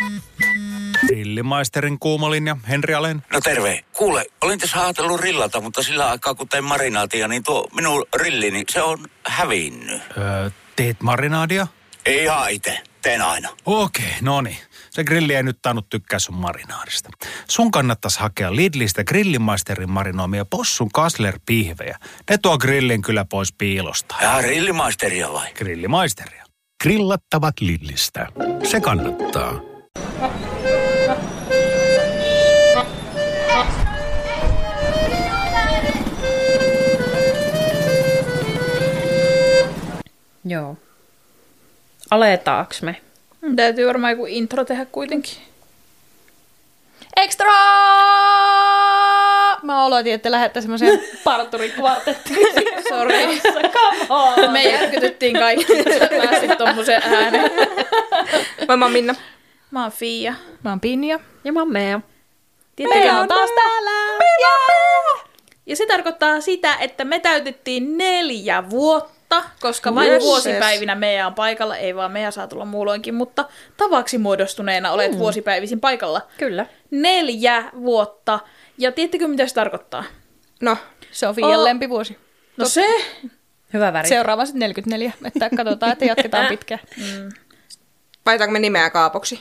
Grillimaisterin kuumolinja, Henri Alen. No terve. Kuule, olin tässä ajatellut rillata, mutta sillä aikaa kun tein marinaatia, niin tuo minun rillini, se on hävinnyt. Teet marinaadia? Ei ihan itse, teen aina. Okei, no niin. Se grilli ei nyt tainnut tykkää sun marinaadista. Sun kannattaisi hakea Lidlistä Grillimaisterin marinoimia possun Kassler-pihvejä. Ne tuo grillin kyllä pois piilosta. Ja grillimaisteria vai? Grillimaisteria. Grillattavat Lidlistä. Se kannattaa. Joo. Aletaaks me? Täytyy varmaan joku intro tehdä kuitenkin. Extra! Mä olotin, että lähdetään semmoiseen parturikvartettiin. Sori. Come on. Me järkytyttiin kaikki, kun sä pääsit tommosen ääneen. Mä oon Minna. Mä oon Fia. Mä oon Pinja. Ja mä oon Mea. Meillä on taas täällä. Ja se tarkoittaa sitä, että me täytettiin 4 vuotta, koska vain vuosipäivinä Mea on paikalla. Ei vaan Mea saa tulla muulloinkin, mutta tavaksi muodostuneena olet vuosipäivisin paikalla. Kyllä. 4 vuotta. Ja tiedättekö, mitä se tarkoittaa? No, Se on Fian lempivuosi. No se. Hyvä väri. seuraava sitten 44, että katsotaan, että jatketaan pitkään. Vaihtaanko me nimeä Kaapoksi?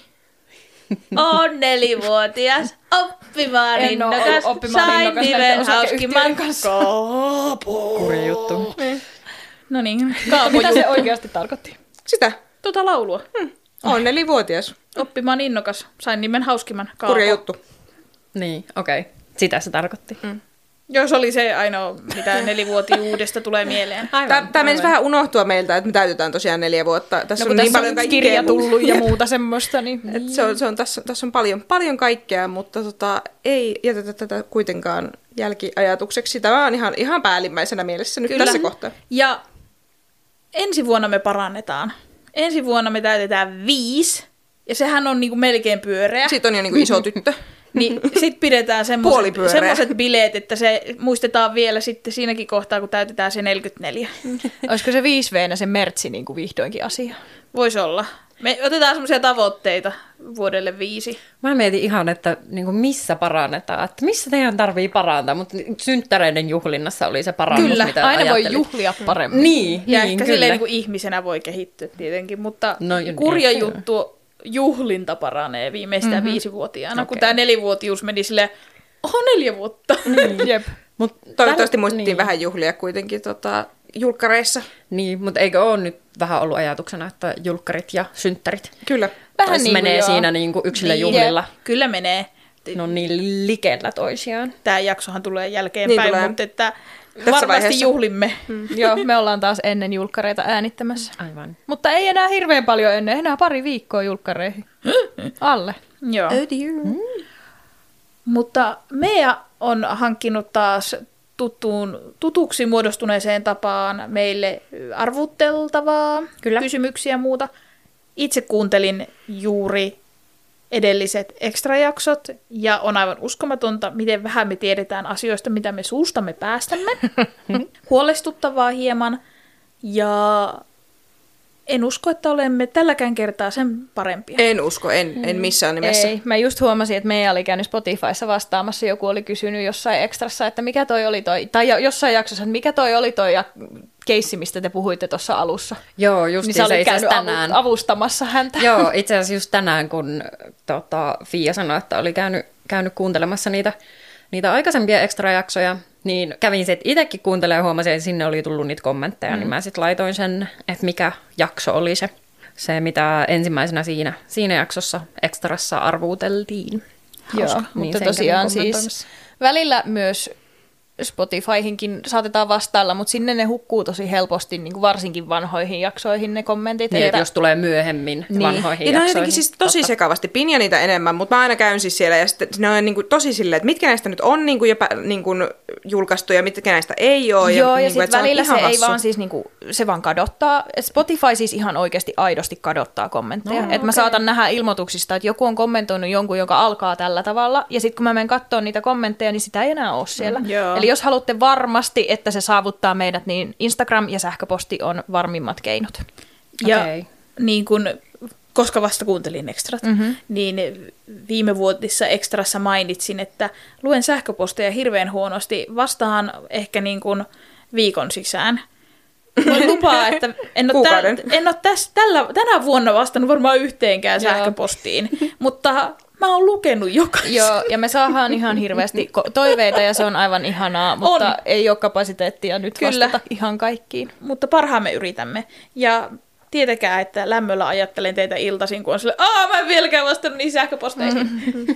On 4-vuotias, oppimaan innokas, sain nimen hauskimman Kaapo. Kurja juttu. No niin, Mitä se oikeasti tarkoitti? Sitä. laulua. On 4-vuotias. Oppimaan innokas, sain nimen hauskimman Kaapo. Kurja juttu. Niin, okei. Sitä se tarkoitti. Jos oli se ainoa, mitä 4-vuotiuudesta tulee mieleen. Tämä menisi vähän unohtua meiltä, että me täytetään tosiaan 4 vuotta. Tässä on niin paljon kaikkea kirja tullut ja muuta semmoista. Niin. Tässä on paljon kaikkea, mutta ei jätetä tätä kuitenkaan jälkiajatukseksi. Tämä on ihan päällimmäisenä mielessä nyt tässä kohtaa. Ja ensi vuonna me parannetaan. Ensi vuonna me täytetään 5, ja sehän on niinku melkein pyöreä. Sitten on jo niinku iso tyttö. Niin sit pidetään semmoiset bileet, että se muistetaan vielä sitten siinäkin kohtaa, kun täytetään se 44. Olisiko se 5V se mertsi niin kuin vihdoinkin asia? Voisi olla. Me otetaan semmoisia tavoitteita vuodelle 5. Mä mietin ihan, että niin kuin missä parannetaan. Että missä teidän tarvii parantaa, mutta synttäreiden juhlinnassa oli se parannus, kyllä, mitä aina ajattelin. voi juhlia paremmin. Niin, Ja niin, ehkä kyllä. silleen niin kuin ihmisenä voi kehittyä tietenkin, mutta No, kurja ehkä juttu, juhlinta paranee viimeistään 5-vuotiaana, kun tämä 4-vuotiuus meni silleen, 4 vuotta. Jep. Mut Toivottavasti muistettiin vähän juhlia kuitenkin julkkareissa. Niin, mutta eikö ole nyt vähän ollut ajatuksena, että julkkarit ja synttärit Kyllä. vähän niin menee siinä niin kuin yksilöjuhlilla. Kyllä menee. No niin likellä toisiaan. Tämä jaksohan tulee jälkeenpäin, Niin tulee. mutta että Tässä varmasti vaiheessa. juhlimme. Joo, me ollaan taas ennen julkkareita äänittämässä. Aivan. Mutta ei enää hirveän paljon ennen, enää pari viikkoa julkkareihin. Alle. Joo. Mutta Mea on hankkinut taas tutuksi muodostuneeseen tapaan meille arvuteltavaa, kysymyksiä ja muuta. Itse kuuntelin juuri edelliset ekstrajaksot, ja on aivan uskomatonta, miten vähän me tiedetään asioista, mitä me suustamme päästämme. Huolestuttavaa hieman, ja en usko, että olemme tälläkään kertaa sen parempia. En usko, en missään nimessä. Ei, mä just huomasin, että meidän oli käynyt Spotifyssa vastaamassa, joku oli kysynyt jossain ekstrassa, että mikä toi oli toi, tai jossain jaksossa, että mikä toi oli toi keissi, mistä te puhuitte tuossa alussa. Joo, just niin sä olit käynyt tänään avustamassa häntä. Joo, itse asiassa just tänään, kun Fia sanoi, että oli käynyt kuuntelemassa niitä aikaisempia ekstrajaksoja, niin kävin sitten itsekin kuuntelemaan ja huomasin, että sinne oli tullut niitä kommentteja, niin mä sitten laitoin sen, että mikä jakso oli se mitä ensimmäisenä siinä jaksossa ekstrassa arvuuteltiin. Joo, Niin mutta sen tosiaan kävin siis välillä myös Spotifyhinkin saatetaan vastailla, mutta sinne ne hukkuu tosi helposti, niin kuin varsinkin vanhoihin jaksoihin ne kommentit. Niin, että jos tulee myöhemmin vanhoihin Ja ne on jaksoihin. jotenkin siis tosi sekavasti. Pinja niitä enemmän, mutta mä aina käyn siis siellä ja sitten ne on niin kuin tosi silleen, että mitkä näistä nyt on niin kuin jopa niin kuin julkaistu ja mitkä näistä ei ole. Joo, ja niin kuin, sitten välillä se ei vaan siis... siis niinku, se vaan kadottaa. Spotify siis ihan oikeasti aidosti kadottaa kommentteja. No, että mä saatan nähdä ilmoituksista, että joku on kommentoinut jonkun, joka alkaa tällä tavalla, ja sitten kun mä menen katsomaan niitä kommentteja, niin sitä ei enää ole siellä. Eli jos haluatte varmasti, että se saavuttaa meidät, niin Instagram ja sähköposti on varmimmat keinot. Ja niin kuin koska vasta kuuntelin ekstrat, niin viime vuotissa ekstrassa mainitsin, että luen sähköposteja hirveän huonosti, vastaan ehkä niin kuin viikon sisään. Voin lupaa, että en ole tänä vuonna vastannut varmaan yhteenkään sähköpostiin, mutta mä oon lukenut jokaisen. Joo, ja me saadaan ihan hirveästi toiveita ja se on aivan ihanaa, mutta ei ole kapasiteettia nyt vastata ihan kaikkiin. Mutta parhaamme yritämme. Ja tietäkää, että lämmöllä ajattelen teitä iltaisin, kun on silleen, mä en vieläkään vastannut niihin sähköposteihin.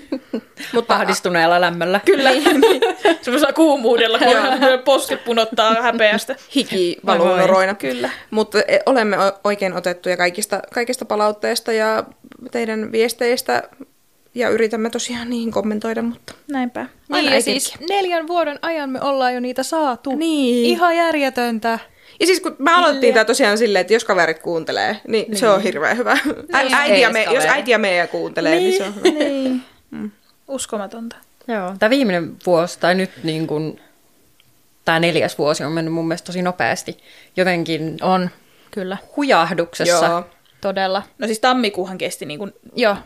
Mutta ahdistuneella lämmöllä. Kyllä. Semmoisella kuumuudella, kun posket punottaa häpeästä. Hiki valuu noroina. Kyllä. Mutta olemme oikein otettuja kaikista palautteista ja teidän viesteistä. Ja yritämme tosiaan niihin kommentoida, mutta näinpä. Niin, ja siis 4 vuoden ajan me ollaan jo niitä saatu. Niin. Ihan järjetöntä. Ja siis kun me aloittiin tämä tosiaan silleen, että jos kaverit kuuntelee, niin se on hirveän hyvä. Jos äiti ja meidän kuuntelee, niin se on hyvä. Niin. Uskomatonta. Joo, tämä viimeinen vuosi, tai nyt niin kuin, tämä 4. vuosi on mennyt mun mielestä tosi nopeasti. Jotenkin on, kyllä. Hujahduksessa. Joo. Todella. No siis tammikuuhan kesti niin kuin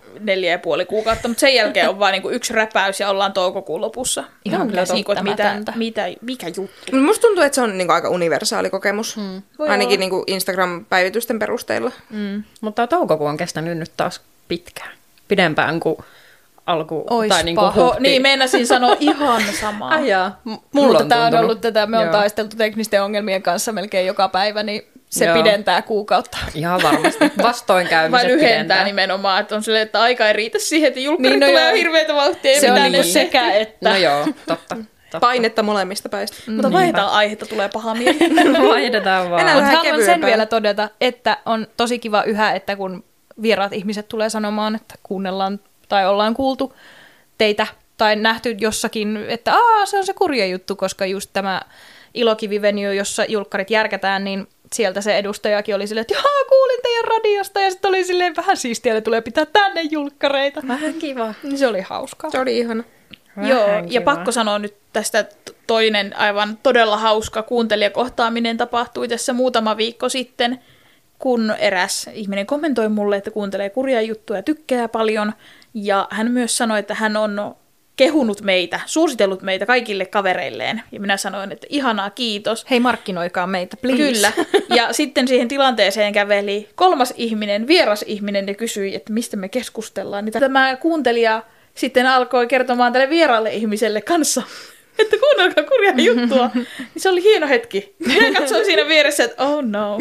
4,5 kuukautta, mutta sen jälkeen on vain niin kuin 1 räpäys ja ollaan toukokuun lopussa. Ihan kyllä niin kuin, että mikä juttu. Musta tuntuu, että se on niin kuin aika universaali kokemus. Ainakin niin kuin Instagram-päivitysten perusteella. Mutta toukokuu on kestänyt nyt taas pitkään. Pidempään kuin alku. Tai niin kuin huhti. Niin, meinasin sanoa ihan samaa. Mutta tämä on ollut tätä, me on taisteltu teknisten ongelmien kanssa melkein joka päivä, niin se pidentää kuukautta. Ihan varmasti. Vastoinkäymiset vain lyhentää nimenomaan, että on silleen, että aika ei riitä siihen, että julkkarit tulee hirveätä vauhtia. Se on niin sekä että. No joo, totta. Painetta molemmista päistä. Mutta vaihdetaan aihetta, tulee paha mieli. Vaihdetaan vaan. Mutta haluan sen vielä todeta, että on tosi kiva yhä, että kun vieraat ihmiset tulee sanomaan, että kuunnellaan tai ollaan kuultu teitä tai nähty jossakin, että se on se kurja juttu, koska just tämä Ilokivi-venue, jossa julkkarit järkätään, niin sieltä se edustajakin oli silleen, että kuulin teidän radiosta, ja sitten oli silleen vähän siistiä, että tulee pitää tänne julkkareita. Vähän kiva. Niin se oli hauskaa. Se oli ihana. Joo, ja pakko sanoa nyt tästä toinen aivan todella hauska kuuntelijakohtaaminen tapahtui tässä muutama viikko sitten, kun eräs ihminen kommentoi mulle, että kuuntelee kurjaa juttuja ja tykkää paljon, ja hän myös sanoi, että hän on kehunut meitä, suositellut meitä kaikille kavereilleen. Ja minä sanoin, että ihanaa, kiitos. Hei, markkinoikaa meitä, please. Kyllä. Ja sitten siihen tilanteeseen käveli 3. ihminen, vieras ihminen, ja kysyi, että mistä me keskustellaan. Niin tämä kuuntelija sitten alkoi kertomaan tälle vieraalle ihmiselle kanssa, että kuunnelkaa kurjaa juttua. Niin se oli hieno hetki. Minä katsoin siinä vieressä, että oh no.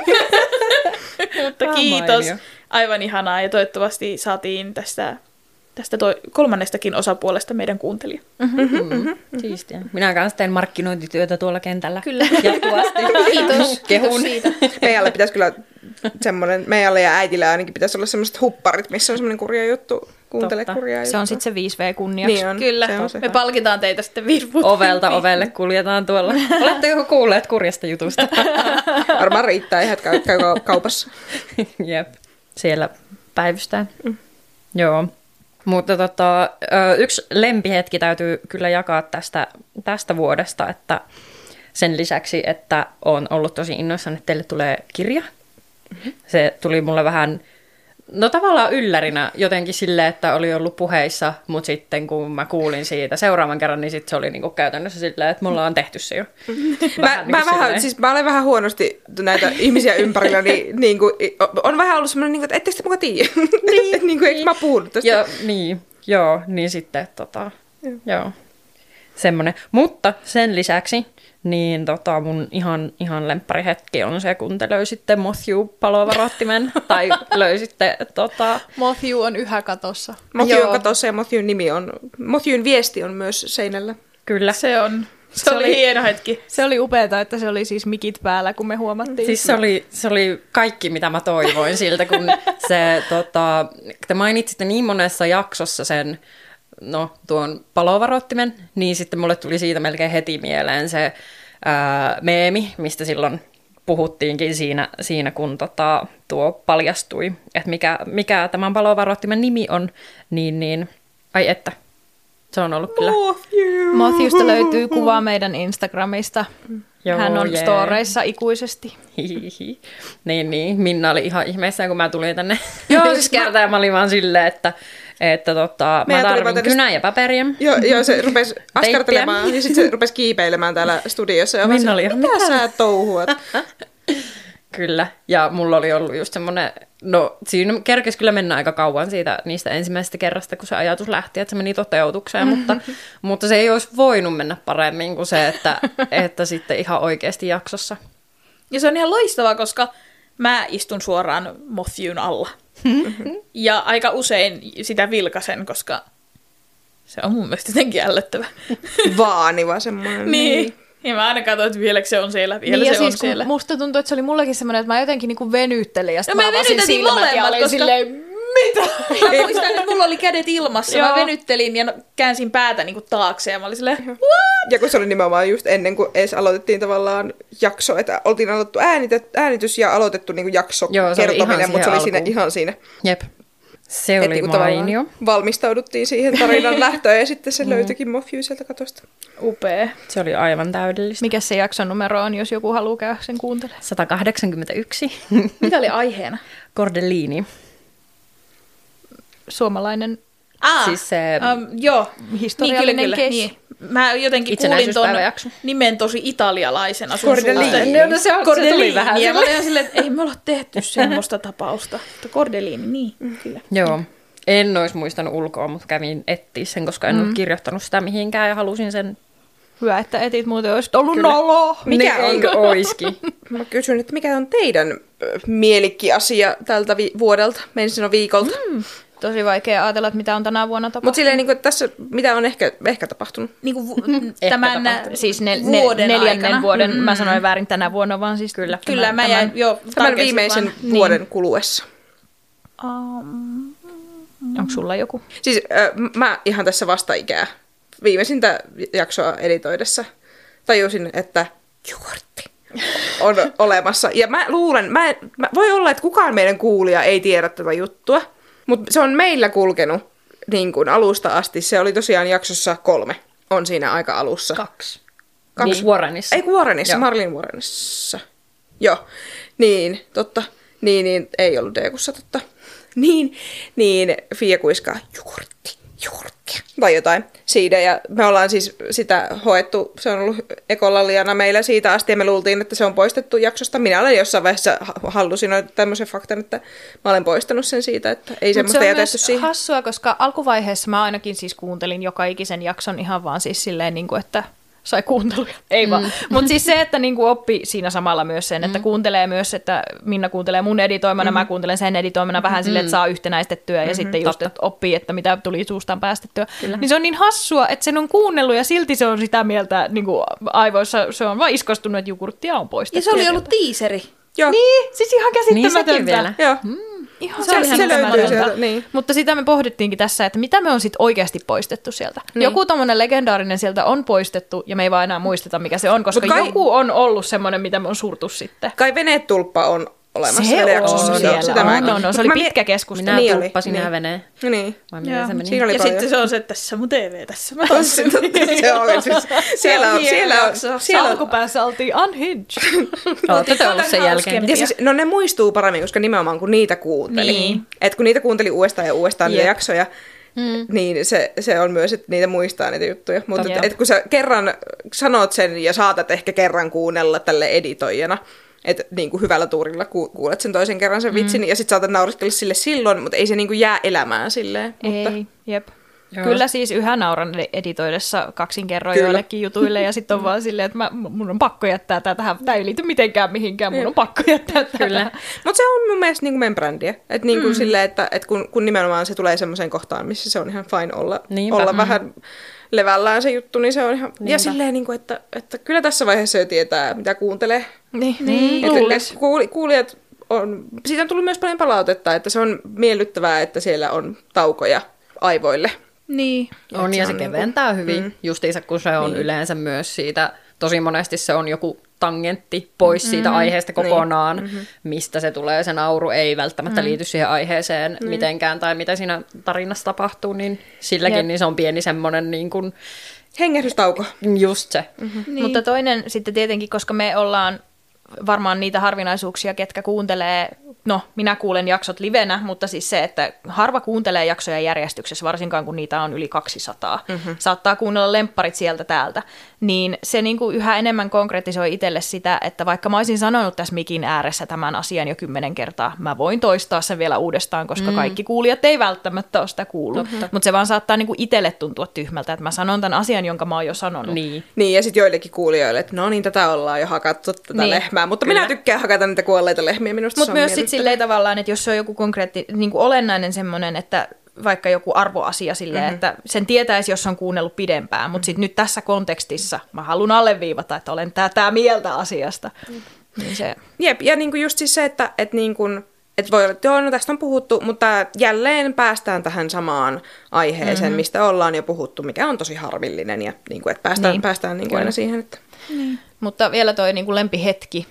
Mutta kiitos. Aivan ihanaa, ja toivottavasti saatiin tästä 3. osapuolesta meidän kuuntelija. Siistiä. Minä kanssa teen markkinointityötä tuolla kentällä. Kyllä. Jatkuvasti. Kiitos. Kehun. Siitä. Meillä ja äitillä ainakin pitäisi olla semmoiset hupparit, missä on semmoinen kurja juttu. Kuuntele kurjaa juttua. Se on sitten se 5V kunniaksi. Niin on. Kyllä. Me palkitaan teitä sitten 5 vuotta. Ovelta ovelle kuljetaan tuolla. Oletteko kuulleet kurjasta jutusta? Varmaan riittää ihan, että käy kaupassa. Jep. Siellä päivystään. Joo. Mutta yksi lempihetki täytyy kyllä jakaa tästä vuodesta, että sen lisäksi, että olen ollut tosi innoissani, että teille tulee kirja. Se tuli mulle vähän, tavallaan yllärinä jotenkin silleen, että oli ollut puheissa, mutta sitten kun mä kuulin siitä seuraavan kerran, niin sitten se oli niinku käytännössä silleen, että mulla on tehty se jo. Mä olen vähän huonosti näitä ihmisiä ympärillä, niin on vähän ollut semmoinen, että ettekö te muka tiedä? Niin. Eikö mä puhunut tästä? Niin sitten joo, semmoinen. Mutta sen lisäksi niin mun ihan lempparihetki on se, kun te löysitte Mothew-palovarottimen, tai löysitte Mothew on yhä katossa. Mothew on katossa ja Mothewn viesti on myös seinällä. Kyllä. Se oli hieno hetki. Se oli upeata, että se oli siis mikit päällä, kun me huomattiin. Siis se oli kaikki, mitä mä toivoin siltä, kun se, te mainitsitte niin monessa jaksossa sen, tuon palovarottimen, niin sitten mulle tuli siitä melkein heti mieleen se meemi, mistä silloin puhuttiinkin siinä kun tuo paljastui, että mikä tämän palovarottimen nimi on, niin ai että. Se on ollut kyllä. Matthewsta löytyy kuva meidän Instagramista. Joo, Hän on storeissa ikuisesti. Niin. Minna oli ihan ihmeissään, kun mä tulin tänne. Joo, siis kertaa ja mä olin vaan silleen, että mä tarvin kynää ja paperia. Joo, se rupesi askartelemaan ja sitten se rupesi kiipeilemään täällä studiossa. Ja Minna oli ihan, mitä sä touhuat? Kyllä, ja mulla oli ollut just semmoinen, no siinä kerkesi kyllä mennä aika kauan niistä ensimmäisestä kerrasta, kun se ajatus lähti, että se meni toteutukseen, mutta se ei olisi voinut mennä paremmin kuin se, että sitten ihan oikeasti jaksossa. Ja se on ihan loistavaa, koska mä istun suoraan Matthewn alla. Ja aika usein sitä vilkasen, koska se on mun mielestä jotenkin ällöttävä. Vaaniva semmoinen. Niin. Ja mä aina katsoin, että vieläkö se on siellä, vielä niin, se on siis, siellä. Musta tuntuu, että se oli mullakin semmoinen, että mä jotenkin niinku venyttelin ja sitten mä avasin silmät ja olin koska... silleen, mitä? Mä muistan, että mulla oli kädet ilmassa. Mä venyttelin ja käänsin päätä niinku taakse ja mä olin silleen, what? Ja kun se oli nimenomaan just ennen kuin edes aloitettiin tavallaan jakso, että oltiin aloitettu äänitys ja aloitettu niinku jakso kertominen, mutta se oli siinä, ihan siinä. Jep. Se oli niin mainio. Valmistauduttiin siihen tarinan lähtöön ja sitten se löytyikin Matthew sieltä katosta. Upea. Se oli aivan täydellistä. Mikä se jakson numero on, jos joku haluaa käydä sen kuuntelemaan? 181. Mitä oli aiheena? Cordellini. Suomalainen siis se joo, historiallinen niin, case. niin. Mä jotenkin kuulin ton nimen tosi italialaisena. Cordellini. No, se tuli vähän. Ja mä olin ihan silleen, että ei me olla tehty semmoista tapausta. Cordellini, niin, kyllä. Joo. En olisi muistanut ulkoa, mutta kävin etsiä sen, koska en ole kirjoittanut sitä mihinkään ja halusin sen. Hyvä, että etit, muuten olisi ollut nolo. Mikä on? Eikö oiskin? Mä kysyn, että mikä on teidän mielikkiasia tältä vuodelta, ensin viikolta? Tosi vaikea ajatella, että mitä on tänä vuonna tapahtunut. Mutta silleen, niin tässä, mitä on ehkä tapahtunut? Niinku tämän siis vuoden neljännen aikana. vuoden, mä sanoin väärin tänä vuonna, vaan siis Kyllä, mä jäin jo tämän viimeisen vuoden kuluessa. Onko sulla joku? Siis mä ihan tässä vasta-ikää viimeisintä jaksoa editoidessa tajusin, että jogurtti on olemassa. Ja mä luulen, voi olla, että kukaan meidän kuulija ei tiedä tätä juttua, mutta se on meillä kulkenut niin kuin alusta asti. Se oli tosiaan jaksossa 3. On siinä aika alussa. 2. Niin, Warrenissa. Ei Warrenissa, Marlin Warrenissa. Joo, niin, totta. Niin, ei ollut Deekussa, totta. Niin, Fia kuiskaa jogurttia tai jotain siitä. Ja me ollaan siis sitä hoettu, se on ollut ekolaliana meillä siitä asti ja me luultiin, että se on poistettu jaksosta. Minä olen jossain vaiheessa hallusinoinut tämmöisen faktan, että mä olen poistanut sen siitä, että ei semmoista jätetty siihen. Se on hassua, koska alkuvaiheessa mä ainakin siis kuuntelin joka ikisen jakson ihan vaan siis silleen, niin kuin, että sai kuunteluja. Ei vaan. Mutta siis se, että niinku oppi siinä samalla myös sen, että kuuntelee myös, että Minna kuuntelee mun editoimana, mä kuuntelen sen editoimana vähän silleen, että saa yhtenäistettyä ja sitten just että oppii, että mitä tuli suustaan päästettyä. Kyllä. Niin se on niin hassua, että sen on kuunnellut ja silti se on sitä mieltä niinku aivoissa, se on vaan iskostunut, että jogurttia on poistettu. Ja se oli ollut tiiseri. Joo. Niin, siis ihan käsittämätöntä. Niin vielä. Joo. Ihan se löytyy sieltä, niin. Mutta sitä me pohdittiinkin tässä, että mitä me on sitten oikeasti poistettu sieltä. Niin. Joku tommonen legendaarinen sieltä on poistettu, ja me ei vaan enää muisteta, mikä se on, koska joku on ollut semmoinen, mitä me on surtu sitten. Kai venetulppa on olemassa se jaksossa. On siellä. Se oli pitkä keskustelu. Minä tulppasin ja veneen. Niin. Se meni? Siinä oli ja paljon. sitten se on se, että tässä mun TV, tässä mä tanssin. Se on siis, siellä alkupäässä oltiin unhinged. Olette ollut sen jälkeen. Ja siis, no ne muistuu paremmin, koska nimenomaan kun niitä kuunteli. Niin. Että kun niitä kuunteli uudestaan ja uudestaan niitä jaksoja, niin se on myös, että niitä muistaa niitä juttuja. Mutta et kun sä kerran sanot sen ja saatat ehkä kerran kuunnella tälle editoijana, että niin kuin hyvällä tuurilla kuulet sen toisen kerran sen vitsin, ja sit saatat nauriskella sille silloin, mutta ei se niin kuin jää elämään silleen. Ei, mutta... jep. Joo. Kyllä siis yhä nauran editoidessa kaksin kerroin joillekin jutuille, ja sitten on vaan silleen, että mun on pakko jättää tää tähän. Tää ei liity mitenkään mihinkään, mun on pakko jättää tää. Kyllä. Mutta se on mun mielestä niin kuin meidän brändiä. Että niin kuin silleen, että kun nimenomaan se tulee semmoiseen kohtaan, missä se on ihan fine olla vähän levällään se juttu, niin se on ihan... Niinpä. Ja silleen, niin kuin, että kyllä tässä vaiheessa jo tietää, mitä kuuntelee. Niin, kuulijat on... Siitä on tullut myös paljon palautetta, että se on miellyttävää, että siellä on taukoja aivoille. Niin. On, ja se keventää hyvin, justiinsa kun se on yleensä myös siitä, tosi monesti se on joku tangentti pois siitä aiheesta kokonaan, mistä se tulee. Se nauru ei välttämättä liity siihen aiheeseen mitenkään, tai mitä siinä tarinassa tapahtuu, niin silläkin niin se on pieni semmoinen niin kuin... Hengähdystauko. Just se. Niin. Mutta toinen sitten tietenkin, koska me ollaan varmaan niitä harvinaisuuksia, ketkä kuuntelee, no minä kuulen jaksot livenä, mutta siis se, että harva kuuntelee jaksoja järjestyksessä, varsinkaan kun niitä on yli 200. Saattaa kuunnella lempparit sieltä täältä, niin se niin kuin yhä enemmän konkretisoi itselle sitä, että vaikka mä olisin sanonut tässä mikin ääressä tämän asian jo 10 kertaa, mä voin toistaa sen vielä uudestaan, koska kaikki kuulijat ei välttämättä ole sitä kuullut. Mutta se vaan saattaa niin kuin itselle tuntua tyhmältä, että mä sanon tämän asian, jonka mä oon jo sanonut. Niin, ja sitten joillekin kuulijoille, että no niin, tätä ollaan jo hakattu, tätä lehmää, mutta minä tykkään hakata niitä kuolleita lehmiä, minusta mutta myös sitten silleen tavallaan, että jos se on joku niin kuin olennainen semmoinen, että vaikka joku arvoasia silleen, että sen tietäisi, jos on kuunnellut pidempään, mutta sitten nyt tässä kontekstissa mä haluan alleviivata, että olen tätä mieltä asiasta. Niin se... Jep, ja niin kuin just siis se, että niin kuin, että voi olla, että joo, no tästä on puhuttu, mutta jälleen päästään tähän samaan aiheeseen, mistä ollaan jo puhuttu, mikä on tosi harmillinen, ja niin kuin, että päästään niin kuin aina siihen, että... Niin. Mutta vielä toi niin kuin lempihetki,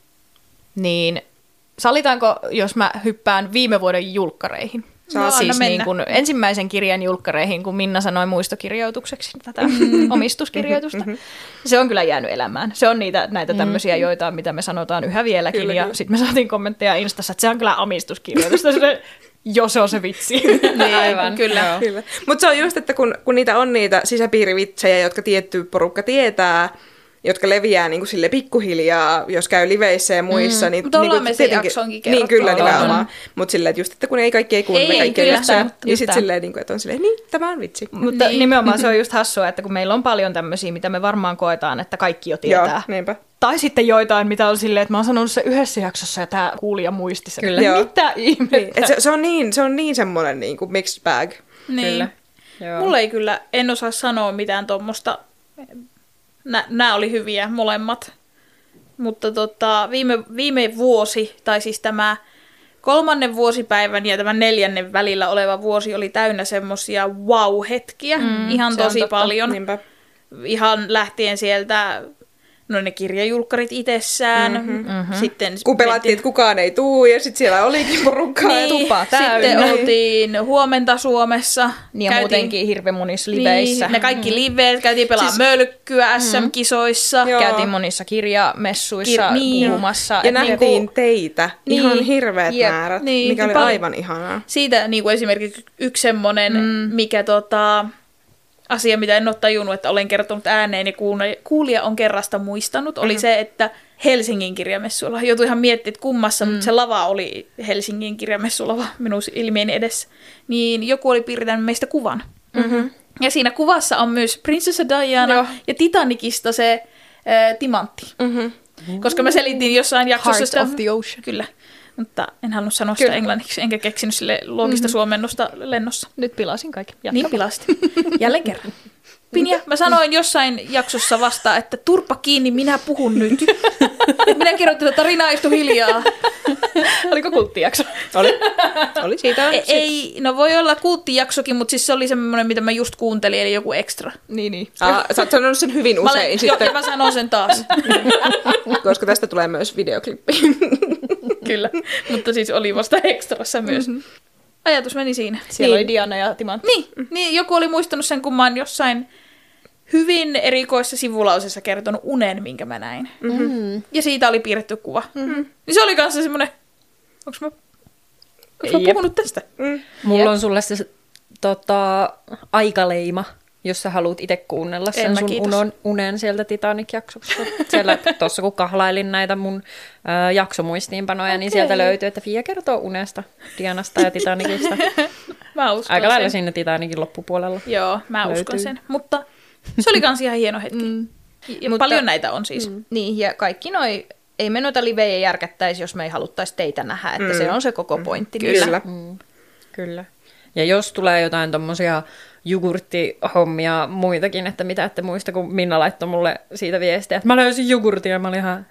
niin sallitaanko, jos mä hyppään viime vuoden julkkareihin? Siis niin kuin ensimmäisen kirjan julkkareihin, kun Minna sanoi muistokirjoitukseksi tätä omistuskirjoitusta. Se on kyllä jäänyt elämään. Se on näitä tämmöisiä joita, mitä me sanotaan yhä vieläkin. Kyllä, ja sitten me saatiin kommentteja Instassa, että se on kyllä omistuskirjoitusta. Jo, se on se vitsi. Niin, aivan, kyllä. Mutta se on just, että kun niitä on niitä sisäpiirivitsejä, jotka tietty porukka tietää, jotka leviää niin kuin sille pikkuhiljaa, jos käy liveissä ja muissa. Niin, mutta ollaan me se jaksonkin kerrottu. Niin, kyllä nimenomaan. Mutta silleen, että just, että kun kaikki ei kuuntele, kaikki ei jaksaa. Ja sitten silleen, että on silleen, niin, tämä on vitsi. Mutta nimenomaan se on just hassua, että kun meillä on paljon tämmöisiä, mitä me varmaan koetaan, että kaikki jo tietää. Joo, niinpä. Tai sitten joitain, mitä on silleen, että mä oon sanonut se yhdessä jaksossa ja tää kuulija muisti sen. Kyllä. Mitä ihmettä? Niin, se on niin semmoinen niin kuin mixed bag. Niin. Kyllä. Mulla ei kyllä, en osaa sanoa mitään tuommoista. Nämä oli hyviä molemmat, mutta viime vuosi, tai siis tämä 3. vuosipäivän ja tämän 4. välillä oleva vuosi oli täynnä semmosia wow-hetkiä, ihan tosi paljon. Niinpä. Ihan lähtien sieltä, no ne kirjajulkkarit itsessään. Sitten kun pelattiin, että kukaan ei tuu, ja sitten siellä olikin porukkaa. Niin, tupa täynnä. Sitten oltiin Huomenta Suomessa. Ja muutenkin hirveän monissa liveissä. Niin, ne kaikki liveet, käytiin pelaamaan mölkkyä SM-kisoissa. Käytiin monissa kirjamessuissa puhumassa. Ja nähtiin teitä ihan hirveät määrät, mikä oli aivan ihanaa. Siitä niin kuin esimerkiksi yksi semmoinen, mikä asia, mitä en ole tajunnut, että olen kertonut ääneen ja kuulija on kerrasta muistanut, oli se, että Helsingin kirjamessuilla. Joutui ihan miettimään, että kummassa, mutta se lava oli Helsingin kirjamessulava minun ilmieni edessä. Niin joku oli piirtänyt meistä kuvan. Ja siinä kuvassa on myös Prinsessa Diana ja Titanicista se timantti. Koska mä selitin jossain jaksossa... Heart of the Ocean. Kyllä. Mutta en halunnut sanoa sitä englanniksi, enkä keksinyt sille loogista suomennosta lennossa. Nyt pilasin kaikki. Niin pilasit. Jälleen kerran. Pinja, mä sanoin jossain jaksossa vasta, että turpa kiinni, minä puhun nyt. Minä kerron tätä tarinaa, istu hiljaa. Oliko kulttijakso? Oli siitä. Ei, no voi olla kulttijaksokin, mutta siis se oli semmoinen, mitä mä just kuuntelin, eli joku ekstra. Niin. Sä oot sanonut sen hyvin usein sitten. Ja mä sanon sen taas. Koska tästä tulee myös videoklippi. Kyllä, mutta siis oli vasta ekstrassa myös. Ajatus meni siinä. Siellä oli Diana ja Timantti. Niin, joku oli muistanut sen, kun mä oon jossain hyvin erikoisessa sivulausessa kertonut unen, minkä mä näin. Ja siitä oli piirretty kuva. Niin se oli kanssa semmoinen, onko mä puhunut tästä? Mulla on sulle se aikaleima, jos sä haluat itse kuunnella sen sun unen sieltä Titanic-jaksossa. Siellä tuossa kun kahlailin näitä mun jaksomuistiinpanoja, niin sieltä löytyy, että Fia kertoo unesta, Dianasta ja Titanicista. Mä uskon aika lailla siinä Titanicin loppupuolella. Joo, mä uskon sen. Mutta se oli kans ihan hieno hetki. Ja paljon näitä on siis. Niin, ja kaikki noi, ei me noita livejä järkättäisi, jos me ei haluttaisi teitä nähdä, että se on se koko pointti. Kyllä. Kyllä. Ja jos tulee jotain tommosia jogurttihommia muitakin, että mitä ette muista, kun Minna laittoi mulle siitä viestiä, että mä löysin jogurtin ja mä olin ihan,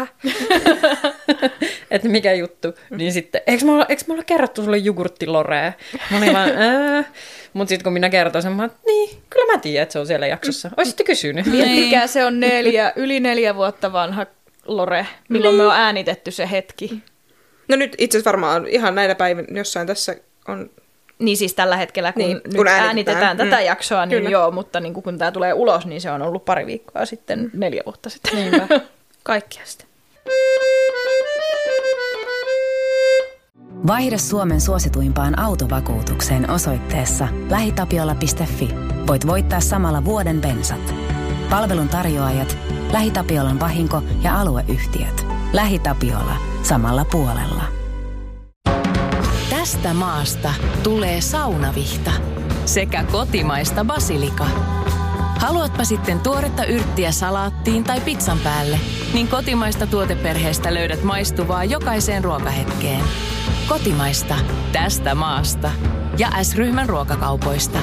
että mikä juttu. Niin sitten, eikö mä olla kerrottu sulle jogurttilorea? Mä olin vaan, Mutta sitten kun minä kertoin sen, mä olin, niin, kyllä mä tiedän, että se on siellä jaksossa. Oisitte kysynyt. Miettikää, se on yli 4 vuotta vanha Lore, milloin me on äänitetty se hetki. No nyt itse asiassa varmaan ihan näinä päivinä jossain tässä on... Niin siis tällä hetkellä, kun, niin, nyt kun äänitetään tätä jaksoa, niin Kyllä. joo, mutta niin kun tämä tulee ulos, niin se on ollut pari viikkoa sitten, 4 vuotta sitten. Niinpä. Kaikkea sitten. Vaihda Suomen suosituimpaan autovakuutukseen osoitteessa lähitapiola.fi. Voit voittaa samalla vuoden bensat. Palvelun tarjoajat, LähiTapiolan vahinko- ja alueyhtiöt. LähiTapiola. Samalla puolella. Tästä maasta tulee saunavihta sekä kotimaista basilika. Haluatpa sitten tuoretta yrttiä salaattiin tai pizzan päälle, niin kotimaista tuoteperheestä löydät maistuvaa jokaiseen ruokahetkeen. Kotimaista tästä maasta ja S-ryhmän ruokakaupoista.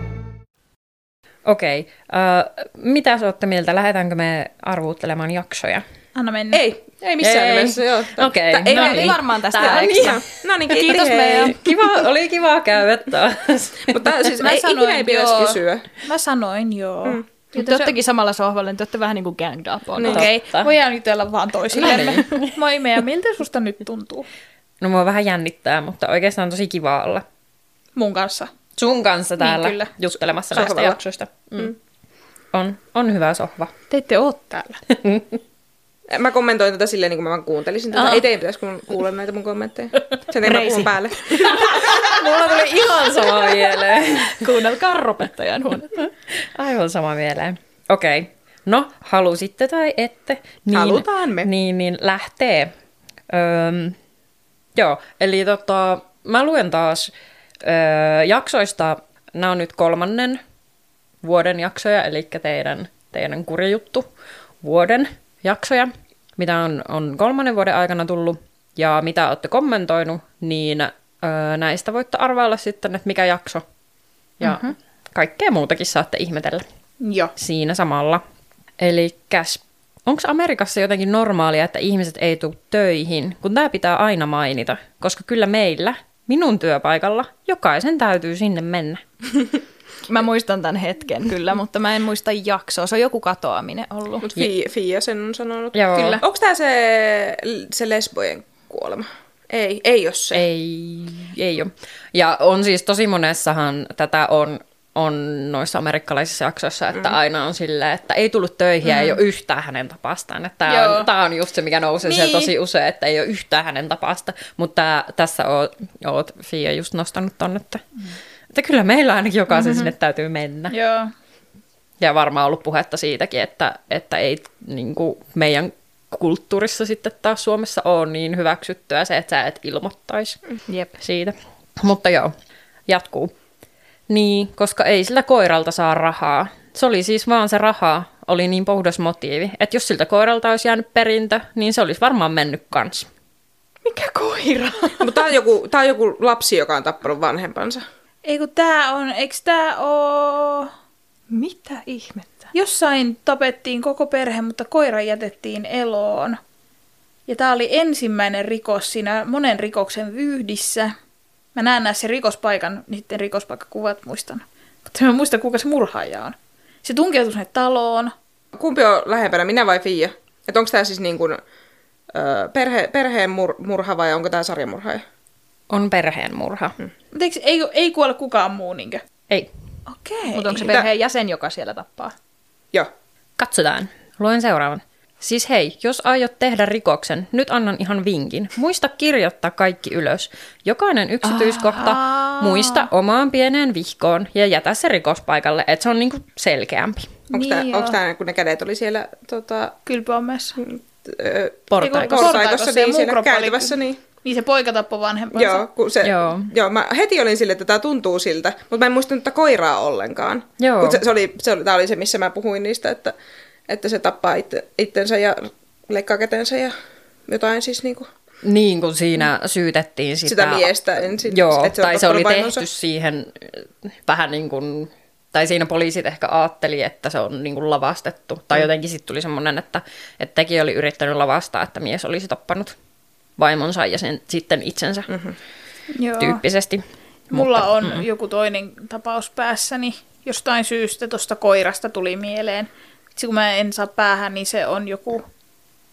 Okei. Mitä sä ootte mieltä? Lähdetäänkö me arvuuttelemaan jaksoja? Anna mennä. Ei missään nimessä. Okei. Ei varmaan tästä ekstra. No niin, Kiitos meidän. Oli kiva käydä taas. Mutta siis ikinä ei pitäisi kysyä. Mä sanoin joo. Te oottekin samalla sohvalla, niin te ootte vähän niin kuin ganged up on. Okei, voidaan jutella vaan toisillemme. Moi meidän, miltä susta nyt tuntuu? No mua vähän jännittää, mutta oikeastaan tosi kiva olla Mun kanssa. sun kanssa täällä kyllä. juttelemassa näistä Sohvalla. jaksoista. On hyvä sohva. Te ette oo täällä. Mä kommentoin tätä silleen, niin kuin mä vaan kuuntelisin tätä. Ei teidän pitäisi kuulla näitä mun kommentteja. Sen tein mä puhun päälle. Mulla tuli ihan sama mieleen. Kuunnelkaa ropettajan huonetta. Aivan sama mieleen. Okei. No, halusitte tai ette. Niin, Halutaan me. Niin lähtee. Joo, eli mä luen taas jaksoista. Nämä on nyt 3. vuoden jaksoja, eli teidän kurjuttu vuoden jaksoja, mitä on 3 vuoden aikana tullut ja mitä olette kommentoinut, niin näistä voitte arvailla sitten, että mikä jakso. Ja kaikkea muutakin saatte ihmetellä Joo. siinä samalla. Elikkäs, onko Amerikassa jotenkin normaalia, että ihmiset ei tule töihin, kun tämä pitää aina mainita, koska kyllä meillä, minun työpaikalla, jokaisen täytyy sinne mennä. Mä muistan tämän hetken kyllä, mutta mä en muista jaksoa. Se on joku katoaminen ollut. Mutta Fia sen on sanonut. Joo. Kyllä. Onko tää se lesbojen kuolema? Ei ole se. Ei ole. Ja on siis tosi monessahan tätä on noissa amerikkalaisissa jaksoissa, että aina on silleen, että ei tullut töihin ja ei ole yhtään hänen tapastaan. Tämä on just se, mikä nousee siellä tosi usein, että ei ole yhtään hänen tapasta. Mutta tässä oot Fia just nostanut tonne, että kyllä meillä ainakin jokaisen sinne täytyy mennä. Joo. Ja varmaan ollut puhetta siitäkin, että ei niin kuin meidän kulttuurissa sitten taas Suomessa ole niin hyväksyttyä se, että sä et ilmoittaisi siitä. Mutta joo, jatkuu. Niin, koska ei sillä koiralta saa rahaa. Se oli siis vaan se raha, oli niin puhdas motiivi, että jos siltä koiralta olisi jäänyt perintö, niin se olisi varmaan mennyt kans. Mikä koira? Mutta tää on joku lapsi, joka on tappanut vanhempansa. Ei kun eikö tää oo... Mitä ihmettä? Jossain tapettiin koko perhe, mutta koira jätettiin eloon. Ja tää oli ensimmäinen rikos siinä monen rikoksen vyyhdissä. Mä näen näissä rikospaikan, niiden rikospaikkakuvat muistan. Mutta mä en muista, kuka se murhaaja on. Se tunkeutui sinne taloon. Kumpi on lähempänä, minä vai Fia? Että onko tää siis niin kuin perheen murha vai onko tää sarjamurhaaja? On perheen murha. Mutta ei kuole kukaan muu niinkö? Ei. Okei. Mutta onko se perheen jäsen, joka siellä tappaa? Joo. Katsotaan. Luen seuraavan. Siis hei, jos aiot tehdä rikoksen, nyt annan ihan vinkin. Muista kirjoittaa kaikki ylös. Jokainen yksityiskohta, muista omaan pieneen vihkoon ja jätä se rikospaikalle, että se on niinku selkeämpi. Onko tämä, kun ne kädet oli siellä kylpyammeessa? Portaikossa niin siellä käytävässä? Niin se poika tappoi vanhempansa. Joo, mä heti olin sille, että tämä tuntuu siltä, mutta mä en muistanut tätä koiraa ollenkaan. Joo. Tämä oli se, missä mä puhuin niistä, että se tappaa itsensä ja leikkaa kätensä ja jotain siis niinku. Niin kuin siinä syytettiin sitä miestä ensin. Joo, että tai se oli vainonsa. tehty siihen vähän niin kuin, tai siinä poliisit ehkä ajatteli, että se on niin kuin lavastettu. Tai jotenkin sitten tuli semmoinen, että teki oli yrittänyt lavastaa, että mies olisi tappanut vaimonsa ja sitten itsensä tyyppisesti. Mulla on joku toinen tapaus päässäni. Jostain syystä tuosta koirasta tuli mieleen. Kun mä en saa päähän, niin se on joku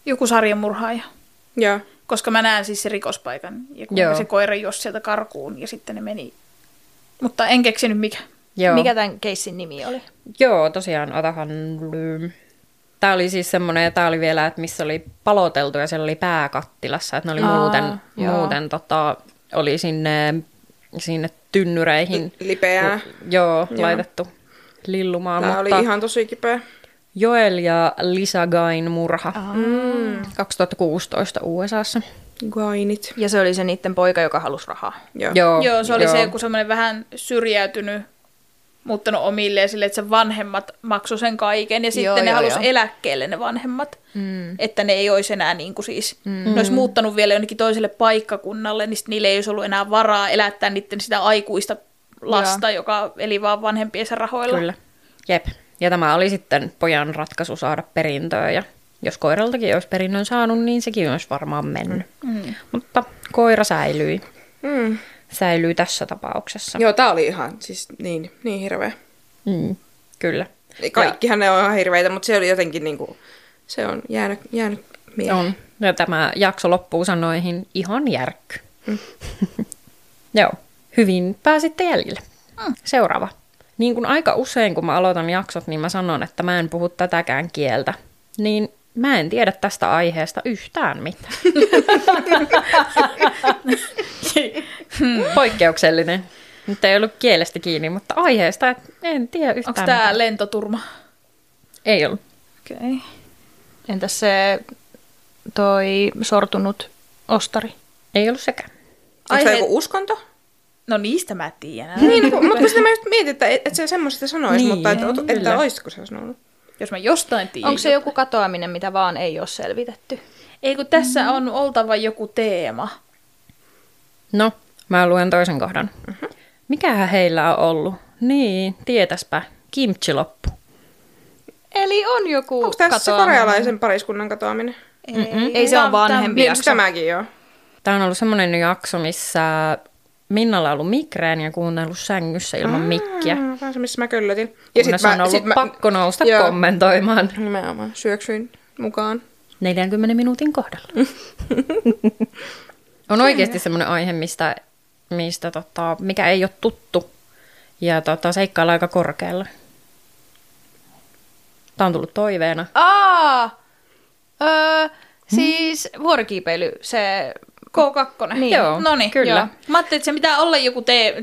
Joku sarjamurhaaja. Joo. Koska mä näen siis se rikospaikan ja kun se koira juosi sieltä karkuun ja sitten ne meni. Mutta en keksinyt mikä. Joo. Mikä tämän keissin nimi oli? Joo, tosiaan otahan. Tämä oli siis semmoinen, ja tämä oli vielä, että missä oli paloteltu ja siellä oli pääkattilassa, että ne oli muuten oli sinne tynnyreihin lipeää. Laitettu lillumaan. Tämä oli ihan tosi kipeä. Joel ja Lisa Gain murha 2016 USAssa. Gainit. Ja se oli se niiden poika, joka halusi rahaa. Joo, se oli se, kun semmoinen vähän syrjäytynyt, muuttanut omilleen silleen, että se vanhemmat maksoi sen kaiken ja sitten ne halusi eläkkeelle ne vanhemmat. Että ne ei olisi enää niin kuin siis, ne olisi muuttanut vielä jonnekin toiselle paikkakunnalle, niin niille ei olisi ollut enää varaa elättää niiden sitä aikuista lasta, joka eli vaan vanhempiensa rahoilla. Kyllä, jep. Ja tämä oli sitten pojan ratkaisu saada perintöä ja jos koiraltakin olisi perinnön saanut, niin sekin olisi varmaan mennyt. Mutta koira säilyi. Säilyi tässä tapauksessa. Joo, tämä oli ihan siis niin hirveä. Kyllä. Kaikkihan ne on ihan hirveitä, mutta se oli jotenkin niinku, se on jäänyt mieleen. On. Ja tämä jakso loppuu sanoihin ihan järkky. Joo, hyvin pääsitte jäljille. Seuraava. Niin kuin aika usein, kun mä aloitan jaksot, niin mä sanon, että mä en puhu tätäkään kieltä. Niin mä en tiedä tästä aiheesta yhtään mitään. Poikkeuksellinen. Nyt ei ollut kielestä kiinni, mutta aiheesta en tiedä yhtään. Onko tämä lentoturma? Ei ollut. Okay. Entäs se toi sortunut ostari? Ei ollut sekään. Onko se joku uskonto? No niistä mä tiedän. Niin, mutta sitä mä just mietin, että et se semmoista sanoisi, mutta että olisiko se sanonut? Jos mä jostain tiedän. Onko se joku katoaminen, mitä vaan ei ole selvitetty? Ei, kun tässä on oltava joku teema. No, mä luen toisen kohdan. Mikähän heillä on ollut? Niin, tietäspä. Kimchi loppu. Eli on joku onko tässä se korealaisen pariskunnan katoaminen? Ei se on vanhempi jakso. Sitä mäkin joo. Tämä on ollut semmoinen jakso, missä Minnalla on ollut migreeni ja kuunnellut sängyssä ilman mikkiä. Tämä on se, missä mä köllötin. Ja kunnes on ollut pakko nousta kommentoimaan. Nimenomaan syöksyin mukaan. 40 minuutin kohdalla. On oikeasti semmoinen aihe, mikä ei ole tuttu ja seikkailla aika korkealla. Tämä on tullut toiveena. Siis vuorikiipeily, se K2. Niin. Joo, noniin, kyllä. Joo. Mä ajattelin, että se pitää olla joku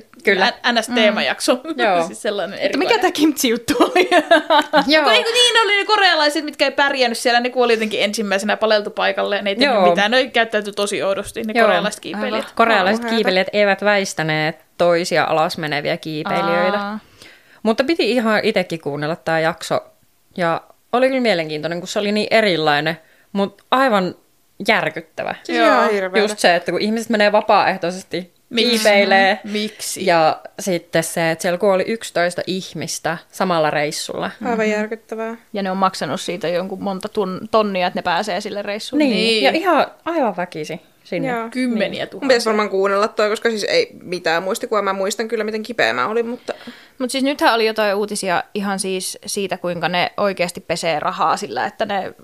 NS-teemajakso. Joo. Siis sellainen että mikä tämä kimchi-juttu oli? Joo. Eikö niin oli ne korealaiset, mitkä ei pärjännyt siellä, ne kuoli jotenkin ensimmäisenä paleltupaikalle ja ne ei tehnyt mitään. Ne käyttäytyi tosi oudosti, ne korealaiset kiipeilijät. Korealaiset kiipeilijät eivät väistäneet toisia alas meneviä kiipeilijöitä. Mutta piti ihan itsekin kuunnella tämä jakso. Ja oli kyllä mielenkiintoinen, kun se oli niin erilainen, mutta aivan järkyttävä. Just se, että kun ihmiset menee vapaaehtoisesti kiipeilee. Miksi? Ja sitten se, että siellä kuoli 11 ihmistä samalla reissulla. Aivan järkyttävää. Ja ne on maksanut siitä jonkun monta tonnia, että ne pääsee sille reissulle. Niin. Ja ihan aivan väkisi sinne. Joo. Kymmeniä tuhansia. Pitäisi varmaan kuunnella toi, koska siis ei mitään muistikuvaa. Mä muistan kyllä, miten kipeä mä olin, mutta... Mutta siis nythän oli jotain uutisia ihan siis siitä, kuinka ne oikeasti pesee rahaa sillä, että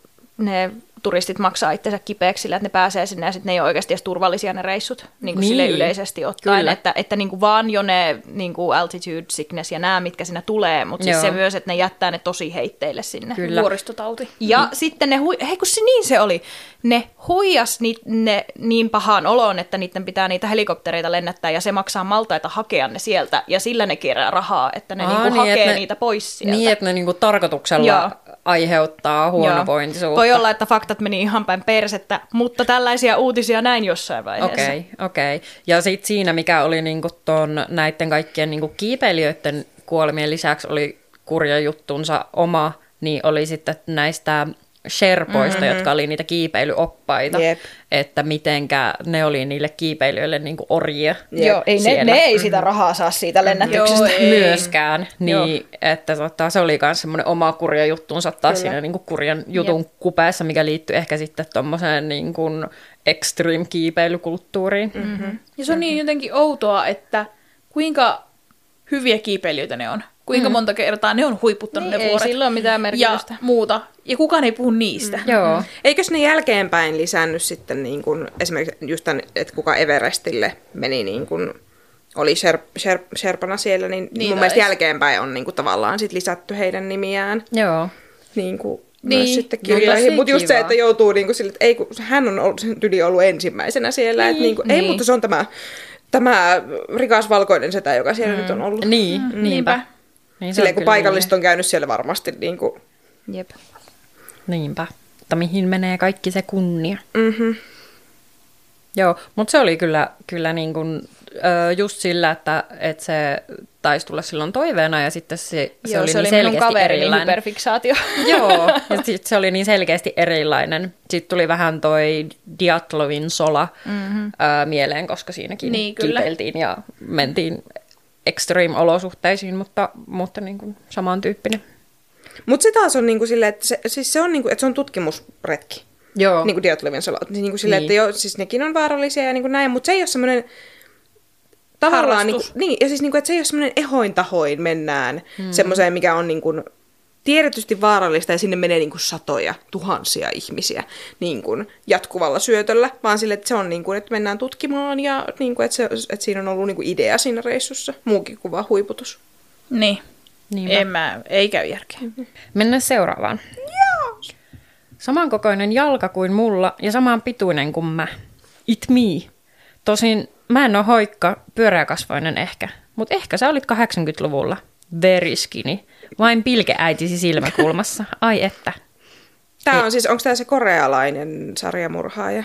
ne turistit maksaa itsensä kipeäksi sillä, että ne pääsee sinne ja sitten ne ei ole oikeasti edes turvallisia ne reissut niin kuin sille yleisesti ottaen. Että niin kuin vaan jo ne niin kuin altitude sickness ja nämä, mitkä siinä tulee, mutta siis se myös, että ne jättää ne tosi heitteille sinne. Kyllä. Vuoristotauti. Ja sitten ne, se oli, ne huijas ne niin pahaan oloon, että niiden pitää niitä helikoptereita lennättää ja se maksaa maltaita hakea ne sieltä ja sillä ne kerää rahaa, että ne hakee niitä pois sieltä. Niin, että ne niinku tarkoituksella aiheuttaa huonovointisuutta. Voi olla, että faktat meni ihan päin persettä, mutta tällaisia uutisia näin jossain vaiheessa. Okei. Ja sitten siinä, mikä oli niinku näiden kaikkien niinku kiipeilijöiden kuolemien lisäksi oli kurja juttunsa oma, niin oli sitten näistä sherpoista, jotka oli niitä kiipeilyoppaita, että mitenkä ne oli niille kiipeilijöille niinku orjia. Joo, ne ei sitä rahaa saa siitä lennätyksestä. Myöskään. Niin, että se oli myös semmoinen oma kurja juttunsa taas siinä niinku kurjan jutun kupeessa, mikä liittyy ehkä sitten tommoseen niinku extreme-kiipeilykulttuuriin. Ja se on niin jotenkin outoa, että kuinka hyviä kiipeilijöitä ne on. Kuinka monta kertaa ne on huiputtanut niin, ne vuoret. Ei silloin mitään merkitystä. Ja muuta. Ja kukaan ei puhu niistä. Joo. Eikös ne jälkeenpäin lisännyt sitten niin kuin, esimerkiksi just tämän, että kuka Everestille meni niin kuin, oli Sherpana siellä, niin mun mielestä jälkeenpäin on niin kuin, tavallaan sit lisätty heidän nimiään. Joo. Niin kuin, myös sitten kirjoihin. Mutta just se, että joutuu niin kuin, sille, että ei, kun hän on ollut ensimmäisenä siellä. Niin, että, niin kuin, ei, mutta se on tämä rikas valkoinen setä, joka siellä nyt on ollut. Niin, niinpä. Niin silleen, kun paikalliset on käynyt siellä varmasti. Niin kuin... Jep. Niinpä. Mutta mihin menee kaikki se kunnia. Mm-hmm. Joo, mutta se oli kyllä niin kuin, just sillä, että se taisi tulla silloin toiveena ja sitten se oli niin selkeästi erilainen. Hyperfiksaatio. Joo, ja sitten se oli niin selkeästi erilainen. Sitten tuli vähän toi Diatlovin sola mieleen, koska siinäkin kiipeiltiin ja mentiin extreme-olosuhteisiin, mutta niin kuin samantyyppinen. Mutta se taas on niinku silleen, että se on niinku, että se on tutkimusretki. Joo. Niinku Diatlevin sola. Niinku silleen, että joo, siis nekin on vaarallisia ja niinku näin, mutta se ei ole semmoinen tavallaan niinku, niin, ja siis niinku, että se ei ole semmoinen ehoin tahoin mennään semmoiseen, mikä on niinku tiedetysti vaarallista ja sinne menee niinku satoja, tuhansia ihmisiä niinku jatkuvalla syötöllä, vaan sille, että se on niinku, että mennään tutkimaan ja niinku, että siinä on ollut niinku idea siinä reissussa, muukin kuin vaan huiputus. Niin. Ei käy järkeä. Mennään seuraavaan. Joo. Samankokoinen jalka kuin mulla ja saman pituinen kuin mä. It me. Tosin mä en ole hoikka, pyöreäkasvoinen ehkä, mutta ehkä sä olit 80-luvulla. Very skinny. Vain pilkeäitisi silmäkulmassa. Ai että. Tää on siis, onko tää se korealainen sarjamurhaaja?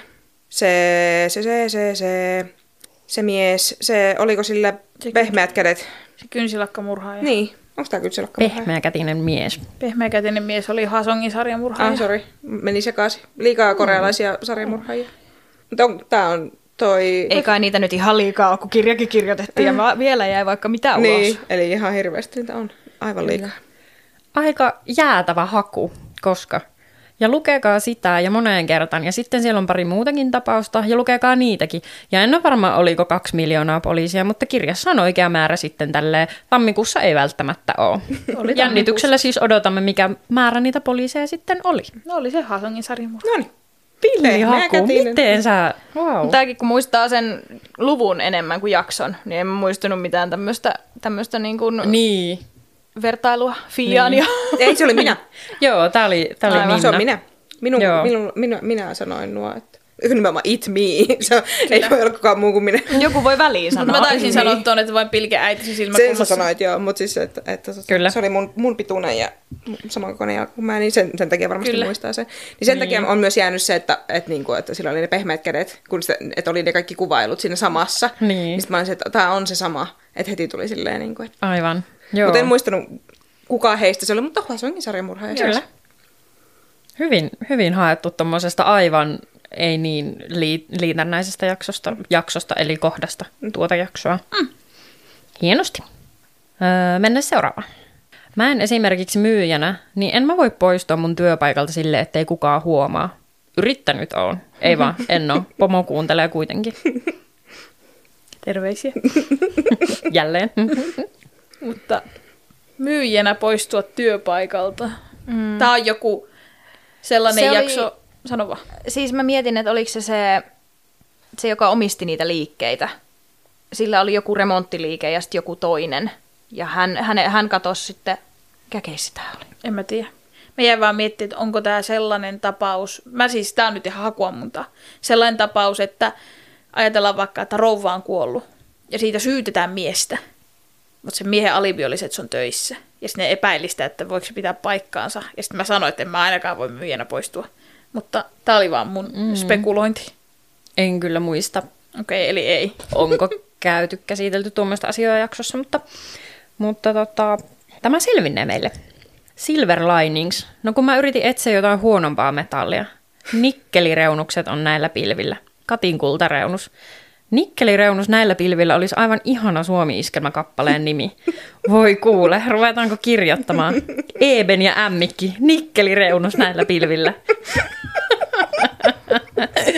Se mies, oliko sillä pehmeät kädet? Se kynsilakkamurhaaja. Niin. Onko tämä kynsilakkamurhaaja? Pehmeäkätinen mies. Pehmeäkätinen mies oli Hasongin sarjamurhaaja. Sori. Meni sekaisin. Liikaa korealaisia sarjamurhaajia. Mutta tää on toi... Ei kai niitä nyt ihan liikaa ole, kun kirjakin kirjoitettiin ja vielä jäi vaikka mitä ulos. Niin, eli ihan hirveästi niitä on. Aivan liikaa. Aika jäätävä haku, koska... Ja lukekaa sitä ja moneen kertaan. Ja sitten siellä on pari muutakin tapausta ja lukekaa niitäkin. Ja en ole varma, oliko 2 miljoonaa poliisia, mutta kirjassa on oikea määrä sitten tälleen. Tammikuussa ei välttämättä ole. Jännityksellä siis odotamme, mikä määrä niitä poliiseja sitten oli. No oli se Hasongin sarjamurha. No niin. Pillihaku, miten sä... Wow. Tämäkin kun muistaa sen luvun enemmän kuin jakson, niin en muistunut mitään tämmöistä niin kuin... Niin. Vertailua Fiaan ja... Ei, se oli minä. Joo, tää oli Minna. Se on minä. Minä sanoin nuo, että nimenomaan it me. Se ei voi olla kukaan muu kuin minä. Joku voi väliin sanoa. Mä taisin sanoa tuonne, että vain pilkeäitisi silmäkulmassa. Sen sä sanoit, joo, mutta siis, että se oli mun pituinen ja samankokoinen jalka kuin mä, niin sen takia varmasti muistaa sen. Niin sen takia on myös jäänyt se, että sillä oli ne pehmeät kädet, kun että oli ne kaikki kuvailut siinä samassa. Niin sitten mä olisin, että tämä on se sama, että heti tuli silleen niin kuin, että... Aivan. Mutta en muistanut kukaan heistä se oli, mutta Hasongin sarjamurhaaja. Kyllä. Hyvin haettu tuommoisesta aivan ei niin liitännäisestä jaksosta eli kohdasta tuota jaksoa. Hienosti. Mennään seuraavaan. Mä en esimerkiksi myyjänä, niin en mä voi poistua mun työpaikalta sille, ettei kukaan huomaa. Yrittänyt oon. Ei vaan, en oo. Pomo kuuntelee kuitenkin. Terveisiä. Jälleen. Mutta myyjänä poistua työpaikalta. Tämä on joku sellainen jakso. Sano vaan. Siis mä mietin, että oliko se, joka omisti niitä liikkeitä. Sillä oli joku remonttiliike ja sitten joku toinen. Ja hän katosi sitten, mikä keissi tää oli? En mä tiedä. Mä jäin vaan miettimään, että onko tää sellainen tapaus. Tää on nyt ihan hakuammuntaa. Sellainen tapaus, että ajatellaan vaikka, että rouva on kuollut. Ja siitä syytetään miestä. Mutta se miehen alibi oli se, että se on töissä. Ja sitten ne epäili sitä, että voiko se pitää paikkaansa. Ja sitten mä sanoin, että en mä ainakaan voi myyjänä poistua. Mutta tää oli vaan mun spekulointi. En kyllä muista. Okei, eli ei. Onko käsitelty tuommoista asiaa jaksossa, mutta tämä selvinnee meille. Silver linings. No kun mä yritin etsiä jotain huonompaa metallia. Nikkelireunukset on näillä pilvillä. Katinkultareunus. Nikkelireunus näillä pilvillä olisi aivan ihana Suomi-iskelmäkappaleen nimi. Voi kuule, ruvetaanko kirjoittamaan? Eben ja Ämmikki, nikkelireunus näillä pilvillä.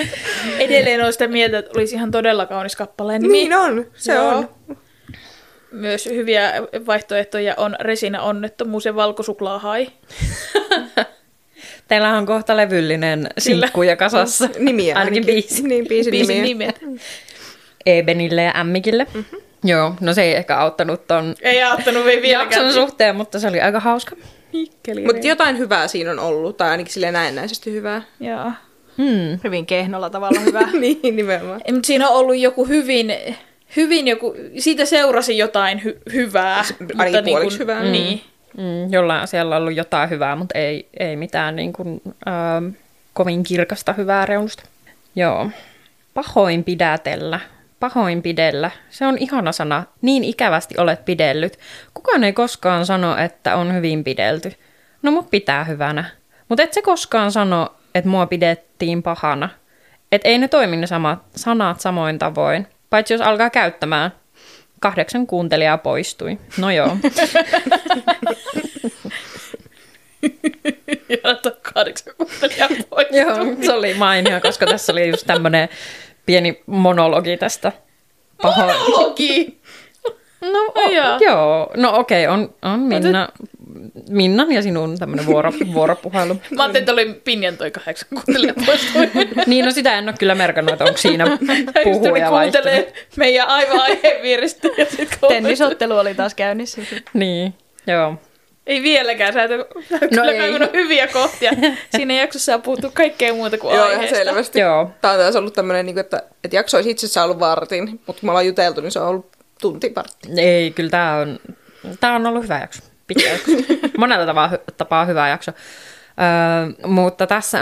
Edelleen olen sitä mieltä, että olisi ihan todella kaunis kappaleen nimi. Niin on, se on. Myös hyviä vaihtoehtoja on resina-onnettomuus ja valkosuklaahai. Teillä on kohta levyllinen sinkkuja kasassa. Nimiä ainakin biisi. Niin, biisin nimet. Ebenille ja Ämmikille. Mm-hmm. Joo, no se ei ehkä auttanut ton ei auttanut vieläkään jakson suhteen, mutta se oli aika hauska. Mutta jotain hyvää siinä on ollut, tai ainakin silleen näennäisesti hyvää. Joo. Hyvin kehnolla tavalla hyvää. Niin, nimenomaan. Mutta siinä on ollut joku hyvin joku, siitä seurasi jotain hyvää. Ainakin puoliksi hyvää. Niin. Jollain asialla on ollut jotain hyvää, mutta ei mitään niin kuin, kovin kirkasta hyvää reunusta. Joo. Pahoinpidellä. Se on ihana sana. Niin ikävästi olet pidellyt. Kukaan ei koskaan sano, että on hyvin pidelty. No mut pitää hyvänä. Mutta et se koskaan sano, että mua pidettiin pahana. Et ei ne toimi ne samat sanat samoin tavoin. Paitsi jos alkaa käyttämään. 8 kuuntelijaa poistui. No joo. Ja 8 kuuntelijaa poistui. Joo, se oli mainio, koska tässä oli just tämmöinen pieni monologi tästä. Monologi? Joo. No okei, on Minnan ja sinun tämmöinen vuoropuhelu. Mä ajattelin, että oli Pinjan toi 8 kuuntelijaa poistui. Niin, no sitä en ole kyllä merkannut, että onko siinä puhuja vaihtunut. Kuuntelee meidän aivan aiheenvierestä. Tennisottelu oli taas käynnissä. Niin, joo. Ei vieläkään, sä et kyllä kaivannut hyviä kohtia. Siinä jaksossa on puhuttu kaikkea muuta kuin aiheesta. Joo, ihan selvästi. Joo. Tämä on taas ollut tämmöinen, että jakso olisi itsessään ollut vartin, mutta kun me ollaan juteltu, niin se on ollut tuntivartti. Ei, kyllä tämä on ollut hyvä jakso. Pitkä jakso. Monella tapaa hyvä jakso. Mutta tässä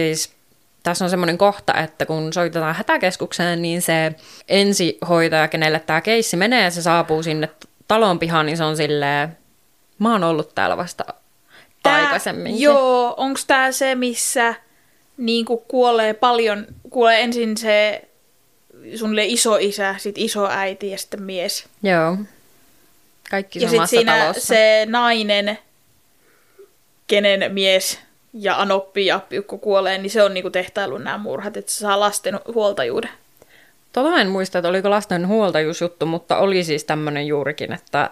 on semmoinen kohta, että kun soitetaan hätäkeskukseen, niin se ensihoitaja, kenelle tämä keissi menee ja se saapuu sinne talon pihaan, niin se on silleen, mä oon ollut täällä vasta aikaisemmin. Joo, onko tämä se, missä niinku kuolee ensin se suunnilleen isoisä, sitten isoäiti ja sitten mies. Joo. Kaikki ja samassa siinä talossa. Se nainen, kenen mies ja Anoppi ja Piukko kuolee, niin se on niinku tehtailun nämä murhat, että se saa lasten huoltajuuden. En muista, että oliko lasten huoltajuusjuttu, mutta oli siis tämmöinen juurikin, että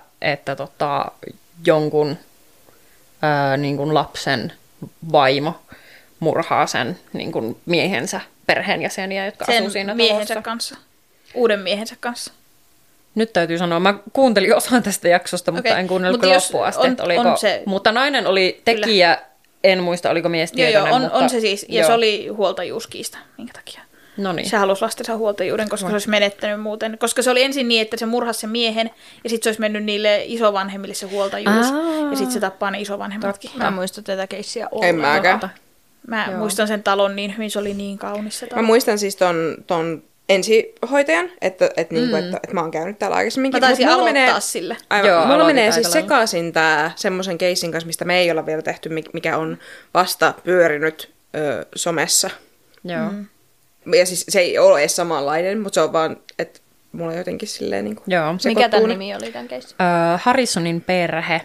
jonkun niin kuin lapsen vaimo murhaa sen niin kuin miehensä perheenjäseniä, jotka asuu siinä miehensä talossa. kanssa. Uuden miehensä kanssa. Nyt täytyy sanoa, mä kuuntelin osan tästä jaksosta, mutta en kuunnellut loppuun asti. Mutta nainen oli tekijä, kyllä. En muista, oliko mies tietoinen. Joo, mutta, on se siis. Ja se oli huoltajuuskiista, minkä takia. Noniin. Se halusi lastensa huoltajuuden, koska se olisi menettänyt muuten. Koska se oli ensin niin, että se murhasi sen miehen, ja sitten se olisi mennyt niille isovanhemmille se huoltajuus. Ja sitten se tappaa ne isovanhemmatkin. Mä en muista tätä keissiä ollenkaan. En mäkään. Mä muistan sen talon niin hyvin, se oli niin kaunis se talo. Mä muistan siis ton ensihoitajan, että mä oon käynyt täällä aikaisemminkin. Mä taisin aloittaa sille. Aivan, mulla menee siis sekaisin tää semmoisen keissin kanssa, mistä me ei olla vielä tehty, mikä on vasta pyörinyt somessa. Joo. Ja siis se ei ole edes samanlainen, mutta se on vaan, että mulla jotenkin silleen niin kuin mikä tämän nimi oli tämän keissin? Harrisonin perhe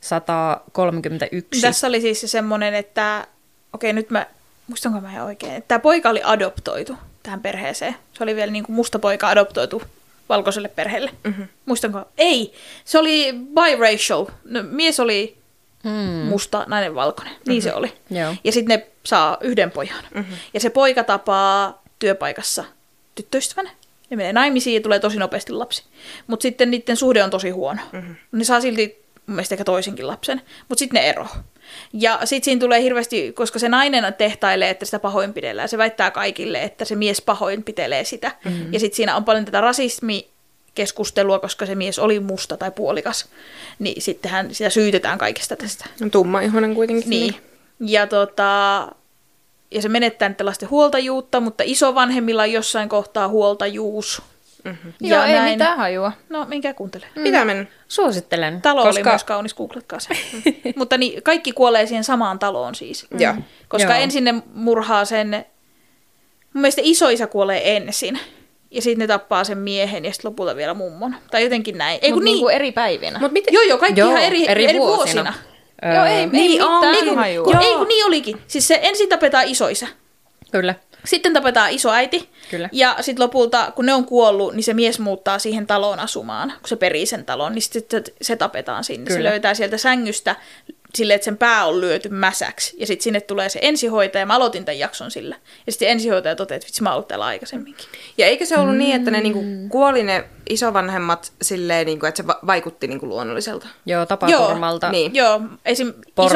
131. Tässä oli siis semmoinen, että nyt muistanko mä ihan oikein, että tämä poika oli adoptoitu tähän perheeseen. Se oli vielä niin kuin musta poika adoptoitu valkoiselle perheelle. Mm-hmm. Muistanko? Ei, se oli biracial. No, mies oli musta, nainen valkoinen. Niin se oli. Joo. Ja sitten ne saa yhden pojan. Mm-hmm. Ja se poika tapaa työpaikassa tyttöystävänä. Ne menee naimisiin ja tulee tosi nopeasti lapsi. Mutta sitten niiden suhde on tosi huono. Mm-hmm. Ne saa silti mun mielestä ehkä toisenkin lapsen. Mutta sitten ne eroaa. Ja sitten siinä tulee hirveästi, koska se nainen tehtailee, että sitä pahoinpidellään. Se väittää kaikille, että se mies pahoinpitelee sitä. Mm-hmm. Ja sitten siinä on paljon tätä rasismikeskustelua, koska se mies oli musta tai puolikas. Niin sittenhän sitä syytetään kaikesta tästä. Tummaihoinen kuitenkin. Niin. Ja se menettää nyt lasten huoltajuutta, mutta isovanhemmilla on jossain kohtaa huoltajuus. Mm-hmm. Joo, ei mitään hajua. No, minkä kuuntele. Pitää mennä. Suosittelen. Talo oli myös kaunis, googletkaa se. Mutta niin, kaikki kuolee siihen samaan taloon siis. Koska ensin ne murhaa sen, mun mielestä isoisä kuolee ensin. Ja sitten ne tappaa sen miehen ja sitten lopulta vielä mummon. Tai jotenkin näin. Ei kun niin eri päivinä. Joo, kaikki ihan eri vuosina. Joo, ei mitään hajua. Ei kun niin olikin. Siis se ensin tapetaan isoisä. Kyllä. Sitten tapetaan isoäiti. Kyllä. Ja sitten lopulta, kun ne on kuollut, niin se mies muuttaa siihen taloon asumaan. Kun se perii sen talon, niin sitten se tapetaan sinne. Kyllä. Se löytää sieltä sängystä silleen, että sen pää on lyöty mäsäksi. Ja sitten sinne tulee se ensihoitaja. Mä aloitin tämän jakson sillä. Ja sitten ensihoitaja toteaa, että vitsi, mä oon ollut täällä aikaisemminkin. Ja eikö se ollut niin, että ne niinku kuoli ne isovanhemmat silleen, niinku, että se vaikutti niinku luonnolliselta? Joo, tapaturmalta. Niin. Joo, esim.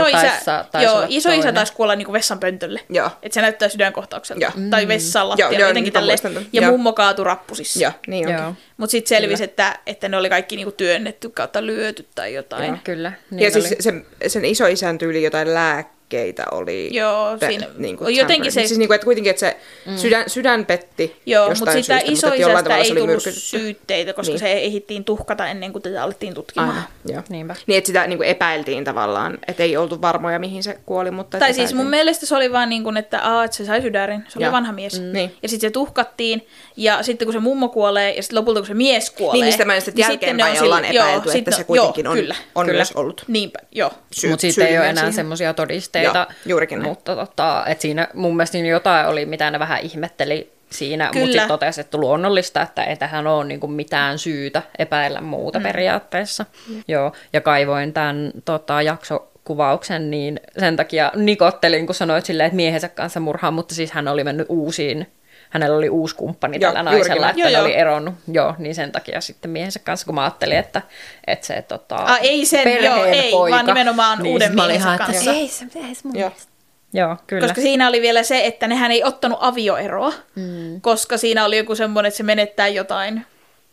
Isoisä taisi kuolla niinku vessanpöntölle. Että se näyttää sydänkohtaukselta. Tai vessan lattialla, jotenkin tälleen. Ja mummo kaatui rappusissa. Joo, niin onkin. Mutta sitten selvisi, että ne oli kaikki niinku työnnetty kautta lyöty tai jotain. Joo, kyllä. Niin ja siis sen isoisän tyyli jotain lääkkeitä oli. Joo, siinä niinku, jotenkin se... Siis niinku, että kuitenkin, että se sydän petti jostain syystä. Joo, mutta sitä isoisästä ei tullut myrkytetty. syytteitä, koska se ehdittiin tuhkata ennen kuin tätä alettiin tutkimaan. Joo. Niin, että sitä niinku epäiltiin tavallaan, että ei oltu varmoja, mihin se kuoli. Mutta tai siis mun mielestä se oli vaan niin kuin, että se sai sydärin. Se oli vanha mies. Niin. Ja sitten se tuhkattiin. Ja sitten kun se mummo kuolee, ja sitten lopulta kun se mies kuolee... Niin, sitä mä että jälkeenpäin ollaan epäilty, että se kuitenkin on myös ollut. Niinpä, joo. Mutta siitä ei ole enää semmoisia todisteita. Joo, juurikin näin. Mutta että siinä mun mielestä niin jotain oli, mitä ne vähän ihmetteli siinä, mutta sitten totesi, että luonnollista, että ei tähän ole niinku mitään syytä epäillä muuta periaatteessa. Joo, ja kaivoin tämän jaksokuvauksen, niin sen takia nikottelin, kun sanoit silleen, että miehensä kanssa murhaan, mutta siis hän oli mennyt hänellä oli uusi kumppani tällä naisella, että hän oli eronnut. Joo, niin sen takia sitten miehensä kanssa, kun mä ajattelin, että se ei sen, ei, poika, vaan nimenomaan niin uuden miehensä kanssa. Ei se mun mielestä. Joo, kyllä. Koska siinä oli vielä se, että nehän ei ottanut avioeroa, koska siinä oli joku semmoinen, että se menettää jotain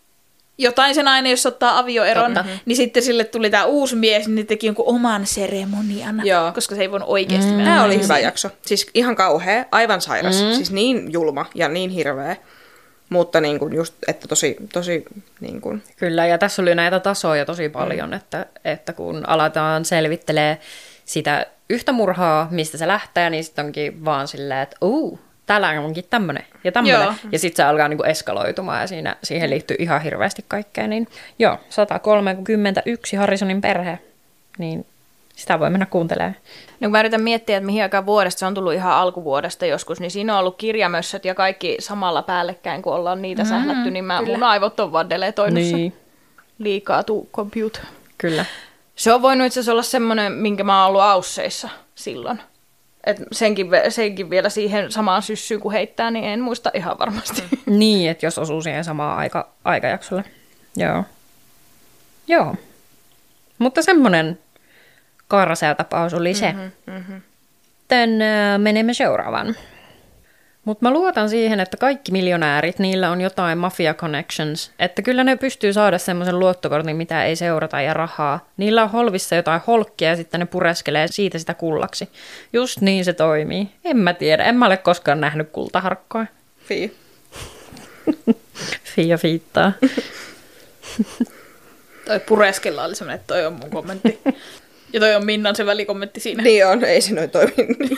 se nainen, jos ottaa avioeron, niin sitten sille tuli tämä uusi mies, niin ne teki jonkun oman seremonian, koska se ei voinut oikeasti mennä. Tämä oli hyvä jakso. Siis ihan kauhea, aivan sairas. Siis niin julma ja niin hirveä. Mutta niin kuin just, että tosi niin kuin... Kyllä, ja tässä oli näitä tasoja tosi paljon, että kun aletaan selvittelee sitä yhtä murhaa, mistä se lähtee, niin sitten onkin vaan silleen, että täällä onkin tämmöinen ja tämmöinen. Ja sitten se alkaa niinku eskaloitumaan ja siihen liittyy ihan hirveästi kaikkea. Niin, 131 Harrisonin perhe, niin sitä voi mennä kuuntelemaan. No kun mä yritän miettiä, että mihin aikaan vuodesta, se on tullut ihan alkuvuodesta joskus, niin siinä on ollut kirjamössöt ja kaikki samalla päällekkäin, kun ollaan niitä sählätty, niin mun aivot on vaan deletoinut liikaa to compute. Kyllä. Se on voinut itse asiassa olla semmoinen, minkä mä oon ollut Ausseissa silloin. Et senkin vielä siihen samaan syssyyn, kun heittää, niin en muista ihan varmasti. Niin, että jos osuu siihen samaan aikajaksolle. Joo. Mutta semmoinen karsea-tapaus oli se. Sitten menemme seuraavaan. Mutta mä luotan siihen, että kaikki miljonäärit, niillä on jotain mafia connections, että kyllä ne pystyy saada semmoisen luottokortin, mitä ei seurata ja rahaa. Niillä on holvissa jotain holkkia ja sitten ne pureskelee siitä sitä kullaksi. Just niin se toimii. En mä tiedä, en mä ole koskaan nähnyt kultaharkkoa. Fia fiittaa. Toi pureskella oli semmoinen, että toi on mun kommentti. Ja toi on Minnan se välikommentti siinä. Niin on, ei se noin toimi.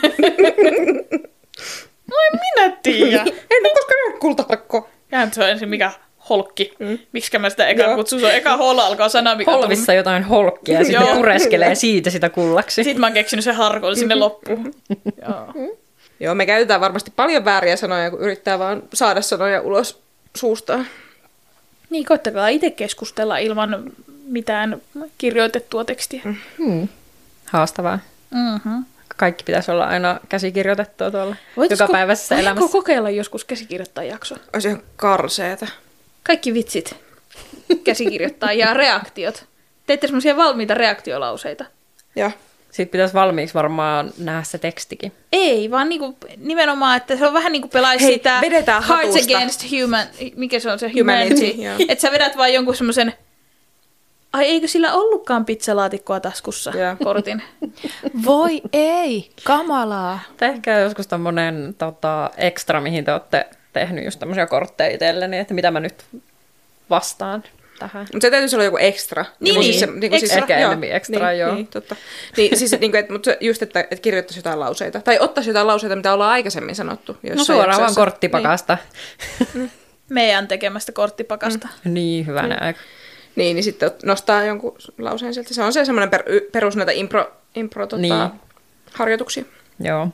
No en minä tiedä. En ole koskaan nähnyt kultaharkkoa. Ja se on ensin mikä holkki. Miksikä mä sitä eka kutsun? Se on eka holla alkaa sana, mikä holvissa on jotain holkkia ja sitten pureskelee siitä sitä kullaksi. Sitten mä oon keksinyt sen harkon sinne loppuun. Joo, me käytetään varmasti paljon vääriä sanoja, kun yrittää vaan saada sanoja ulos suustaan. Niin, koittakaa itse keskustella ilman mitään kirjoitettua tekstiä. Haastavaa. Kaikki pitäisi olla aina käsikirjoitettua tuolla jokapäiväisessä elämässä. Voitko kokeilla joskus käsikirjoittaa jakso? Olisi ihan karseeta. Kaikki vitsit käsikirjoittaa ja reaktiot. Teitte semmoisia valmiita reaktiolauseita. Joo. Sitten pitäisi valmiiksi varmaan nähdä se tekstikin. Ei, vaan niinku, nimenomaan, että se on vähän niin kuin pelaisi sitä Hearts Against Human, mikä se on se Humanity. Että sä vedät vaan jonkun semmoisen, ai eikö sillä ollutkaan pizzalaatikkoa taskussa kortin? Voi ei, kamalaa. Tehkää joskus tommonen ekstra, mihin te olette tehnyt just tämmöisiä kortteja itselleni, että mitä mä nyt vastaan tähän. Mutta se täytyisi olla joku ekstra. Ehkä enemmän ekstra, joo. Niin, totta. Niin, siis, mutta just, että kirjoittaisi jotain lauseita. Tai ottaisi jotain lauseita, mitä ollaan aikaisemmin sanottu. No suoraan vaan korttipakasta. Meidän tekemästä korttipakasta. Niin, hyvänä aika. Niin sitten nostaa jonkun lauseen sieltä. Se on se semmoinen perus näitä harjoituksia. Joo.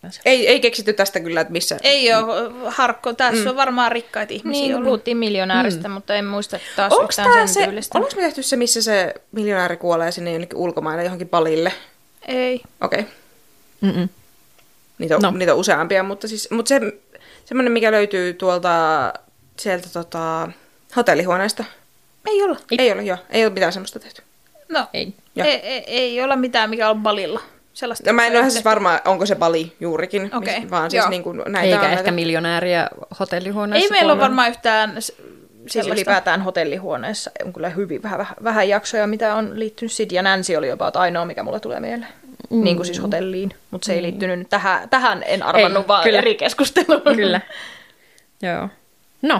Ei keksitty tästä kyllä, että missä. Ei ole harkko. Tässä on varmaan rikkaita ihmisiä Niin, ollut. puhuttiin miljonääristä, mutta en muista taas Onko yhtään sen tyylistä. Onko me tehty se, missä se miljonääri kuolee sinne jonnekin ulkomaille johonkin Balille? Ei. Okei. Okay. Niitä on useampia, mutta se semmoinen, mikä löytyy sieltä hotellihuoneesta. Ei ole, joo. Ei ole mitään semmoista tehty. No, ei ole mitään, mikä on Balilla. Sellaista, mä en ole siis varma, onko se Bali juurikin, vaan siis niin kuin näitä eikä on ehkä näitä. miljonääriä hotellihuoneessa. Ei meillä ole varmaan yhtään Siis ylipäätään hotellihuoneessa on kyllä hyvin vähän jaksoja, mitä on liittynyt. Sid ja Nancy oli jopa ainoa, mikä mulle tulee mieleen. Niin kuin siis hotelliin, mutta se ei liittynyt nyt tähän en arvannut, vaan kyllä. Eri keskusteluun. Kyllä. Joo. No.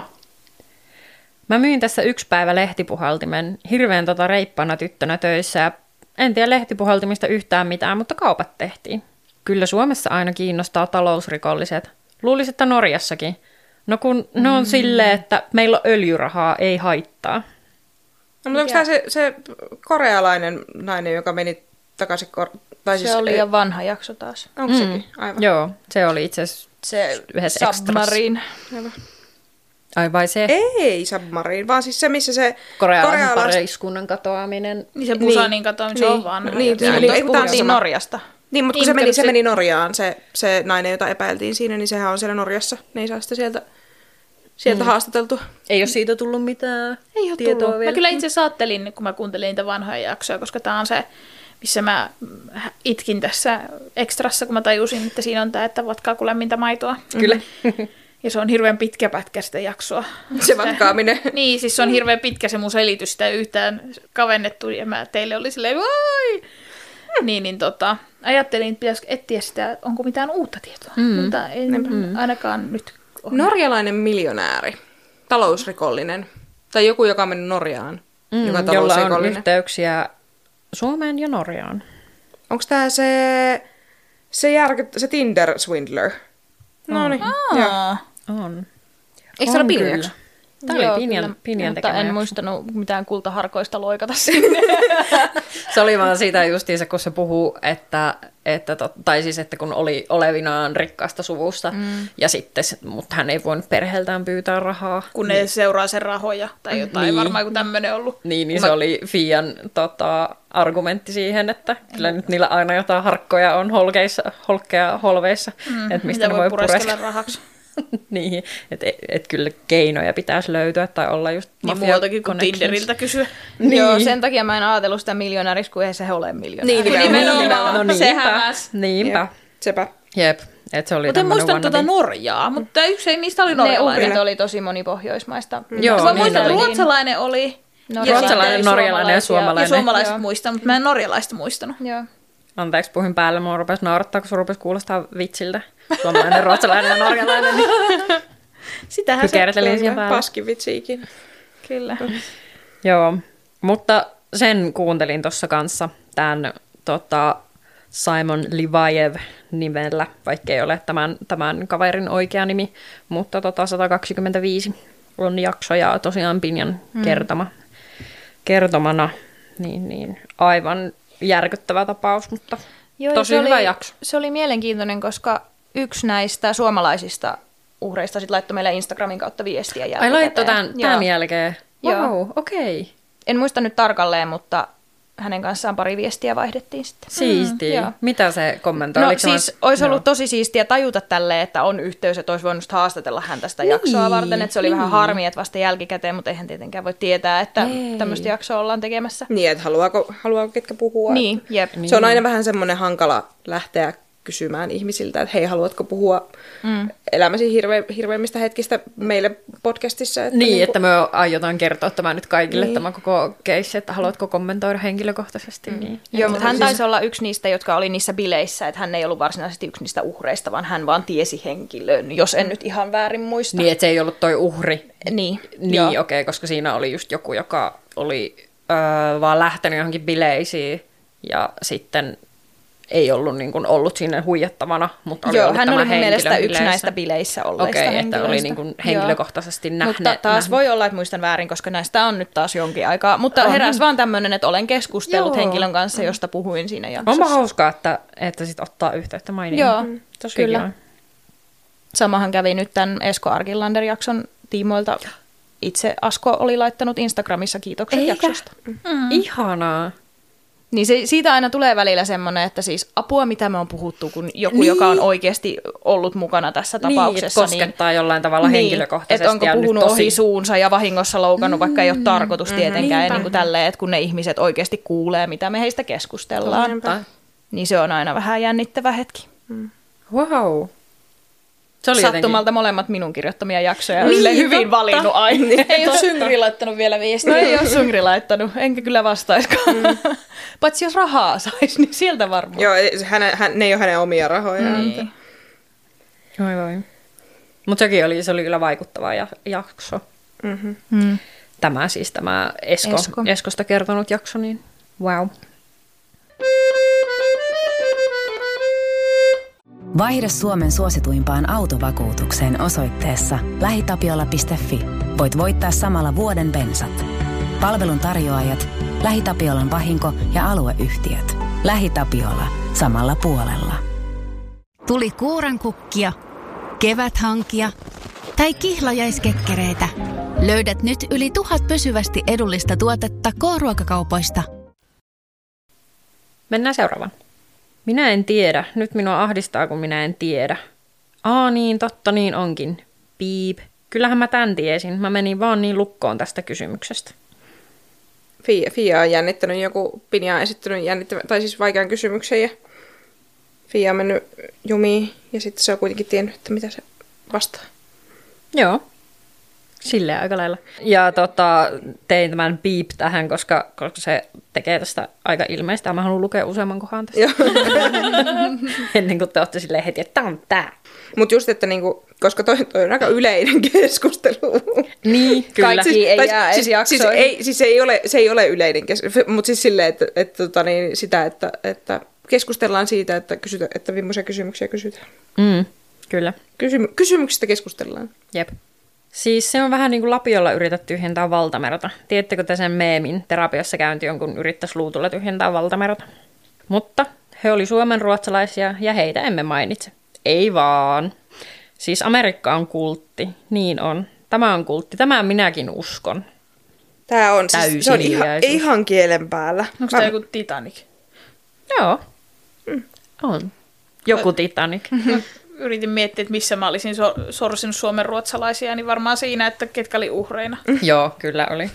Mä myin tässä 1 päivä lehtipuhaltimen hirveän reippana tyttönä töissä ja en tiedä lehtipuhaltimista yhtään mitään, mutta kaupat tehtiin. Kyllä Suomessa aina kiinnostaa talousrikolliset. Luulisin, että Norjassakin. No kun ne on silleen, että meillä on öljyrahaa, ei haittaa. No, mutta onko tämä se korealainen nainen, joka meni takaisin... Se oli liian vanha jakso taas. Onko sekin? Aivan. Joo, se oli itse asiassa se yhdessä Submarine. Ai vai se? Ei Submarine, vaan siis se, missä se... Korealaisen pariskunnan katoaminen. Niin se Busanin katoaminen, se on vanha. Puhuttiin Norjasta. Niin, mutta kun se meni Norjaan, se nainen, jota epäiltiin siinä, niin sehän on siellä Norjassa. Ne ei saa sitä sieltä haastateltua. Ei ole siitä tullut mitään tietoa vielä. Mä kyllä itse ajattelin, kun mä kuuntelin niitä vanhoja jaksoja, koska tää on se, missä mä itkin tässä ekstrassa, kun mä tajusin, että siinä on tää, että vatkaa lämmintä maitoa. Kyllä. Ja se on hirveän pitkä pätkä sitä jaksoa. Se vatkaaminen. Niin, siis se on hirveän pitkä se mun selitys, sitä ei yhtään kavennettu, ja mä teille oli silleen, voi! Niin, ajattelin, että pitäisi etsiä sitä, onko mitään uutta tietoa, mutta en ainakaan nyt ole. Norjalainen miljonääri, talousrikollinen, tai joku, joka on mennyt Norjaan, joka talousrikollinen. Jolla on yhteyksiä Suomeen ja Norjaan. Onko tämä se Tinder swindler? No niin, on. Eikö se ole Pinjaksi? Tämä oli Pinjan tekemä. En muistanut mitään kultaharkoista loikata sinne. Se oli vaan siitä justiinsa, kun se puhuu, että kun oli olevinaan rikkaasta suvusta, ja sitten, mutta hän ei voinut perheeltään pyytää rahaa. Kun ne seuraa sen rahoja tai jotain, varmaan joku tämmöinen ollut. Niin se oli Fian argumentti siihen, että kyllä nyt niillä aina jotain harkkoja on holveissa, että mistä ne voi pureskella rahaksi. Niin, että kyllä keinoja pitäisi löytyä tai olla just niin muutakin kuin Tinderiltä kysyä. Niin. Joo, sen takia mä en ajatellut sitä miljonääriksi, kun ei se ole miljonääri. Niin, nimenomaan. No niinpä. Sepä. Jep. Että se oli mutta en muistanut Norjaa, mutta yksi niistä oli norjalainen. Ne uhrit oli tosi monipohjoismaista. Joo, mä muistan, että ruotsalainen oli. Ruotsalainen, norjalainen ja suomalainen. Ja suomalaiset muistan, mutta mä en norjalaista muistanut. Joo. Anteeksi, puhuin päälle, mua rupesi naurattaa, kun se rupesi kuulostaa vitsiltä. Suomalainen, ruotsalainen ja norjalainen. Niin sitähän se paskin vitsiikin. Kyllä. Joo, mutta sen kuuntelin tuossa kanssa, tämän Simon Livajev nimellä, vaikka ei ole tämän kaverin oikea nimi, mutta 125 on jakso ja tosiaan Pinjan kertomana, niin aivan järkyttävä tapaus, mutta tosi hyvä jakso. Se oli mielenkiintoinen, koska yksi näistä suomalaisista uhreista sit laittoi meille Instagramin kautta viestiä jälkikäteen. Ai laittoi tämän jälkeen? Wow, okei. Okay. En muista nyt tarkalleen, mutta hänen kanssaan pari viestiä vaihdettiin sitten. Siistiä. Mitä se kommentoi? No siis olisi ollut tosi siistiä tajuta tälleen, että on yhteys, että olisi voinut haastatella häntä sitä jaksoa varten. Että se oli vähän harmi, että vasta jälkikäteen, mutta eihän tietenkään voi tietää, että tämmöistä jaksoa ollaan tekemässä. Niin, että haluaako ketkä puhua. Niin, jep. Se on aina vähän semmoinen hankala lähteä kysymään ihmisiltä, että hei, haluatko puhua elämäsi hirveimmistä hetkistä meille podcastissa? Että että me aiotaan kertoa tämä nyt kaikille, tämä koko case, että haluatko kommentoida henkilökohtaisesti. Niin. Joo, mutta hän taisi olla yksi niistä, jotka oli niissä bileissä, että hän ei ollut varsinaisesti yksi niistä uhreista, vaan hän vaan tiesi henkilön, jos en nyt ihan väärin muista. Niin, että se ei ollut toi uhri. Niin okei, koska siinä oli just joku, joka oli vaan lähtenyt johonkin bileisiin ja sitten ei ollut, niin kuin, ollut siinä huijattavana, mutta oli ollut hän tämä oli mun mielestä henkilö yksi näistä bileissä olleista että oli niin kuin henkilökohtaisesti Mutta taas voi olla, että muistan väärin, koska näistä on nyt taas jonkin aikaa. Mutta heräsi vaan tämmöinen, että olen keskustellut henkilön kanssa, josta puhuin siinä jaksossa. Onpa hauskaa, että sit ottaa yhteyttä mainiin. Joo, tosi kyllä. kiva. Samahan kävi nyt tämän Esko Arkilander-jakson tiimoilta. Itse Asko oli laittanut Instagramissa kiitokset jaksosta. Ihanaa. Niin siitä aina tulee välillä semmoinen, että siis apua, mitä me on puhuttu, kun joku, joka on oikeasti ollut mukana tässä tapauksessa. Niin, koskettaa jollain tavalla henkilökohtaisesti. Että onko puhunut ohi suunsa ja vahingossa loukannut, vaikka ei ole tarkoitus tietenkään. Niin kuin tälleen, että kun ne ihmiset oikeasti kuulee, mitä me heistä keskustellaan. Niin se on aina vähän jännittävä hetki. Wow. Sattumalta molemmat minun kirjoittamia jaksoja. Hyvin valinnut aina. Ei ole Syngri laittanut vielä viestiä. No ei ole Syngri laittanut, enkä kyllä vastaiskaan. Paitsi jos rahaa saisi, niin sieltä varmaan. Joo, ne ei ole hänen omia rahojaan. Niin. Oi. Mutta se oli kyllä vaikuttava jakso. Tämä siis tämä Eskosta kertonut jakso, niin wow. Vaihda Suomen suosituimpaan autovakuutukseen osoitteessa lähitapiola.fi. Voit voittaa samalla vuoden bensat. Palvelun tarjoajat, LähiTapiolan vahinko- ja alueyhtiöt. LähiTapiola. Samalla puolella. Tuli kuurankukkia, keväthankia tai kihlajaiskekkereitä. Löydät nyt yli 1000 pysyvästi edullista tuotetta K-ruokakaupoista. Mennään seuraavaan. Minä en tiedä. Nyt minua ahdistaa, kun minä en tiedä. Niin, totta niin onkin. Piip. Kyllähän mä tän tiesin. Mä menin vaan niin lukkoon tästä kysymyksestä. Fia on jännittänyt, joku Pinja on esittänyt tai siis vaikean kysymyksen ja Fia on mennyt jumiin ja sitten se on kuitenkin tiennyt, että mitä se vastaa. Joo. Silleen aika lailla. Ja tein tämän beep tähän, koska se tekee tästä aika ilmeistä. Mä haluan lukea useamman kohan tästä. Ennen kuin te olette silleen heti, että tää on tää. Mutta just, että niinku, koska toi on aika yleinen keskustelu. Niin, kyllä. Kaikki ei jää edes jaksoihin. Siis se ei ole yleinen keskustelu, mutta siis silleen, että keskustellaan siitä, että millaisia kysymyksiä kysytään. Kyllä. Kysymyksistä keskustellaan. Jep. Siis se on vähän niin kuin Lapiolla yrität tyhjentää valtamerta. Tiedättekö te sen meemin? Terapiassa käynti jonkun yrittäisi luutulla tyhjentää valtamerta. Mutta he oli suomenruotsalaisia ja heitä emme mainitse. Ei vaan. Siis Amerikka on kultti. Niin on. Tämä on kultti. Tämä minäkin uskon. Tämä on siis, se on ihan kielen päällä. Onko tämä joku Titanic? Joo. On. Joku Titanic. Yritin miettiä, että missä mä olisin sorsinut suomen ruotsalaisia, niin varmaan siinä, että ketkä oli uhreina. Joo, kyllä oli.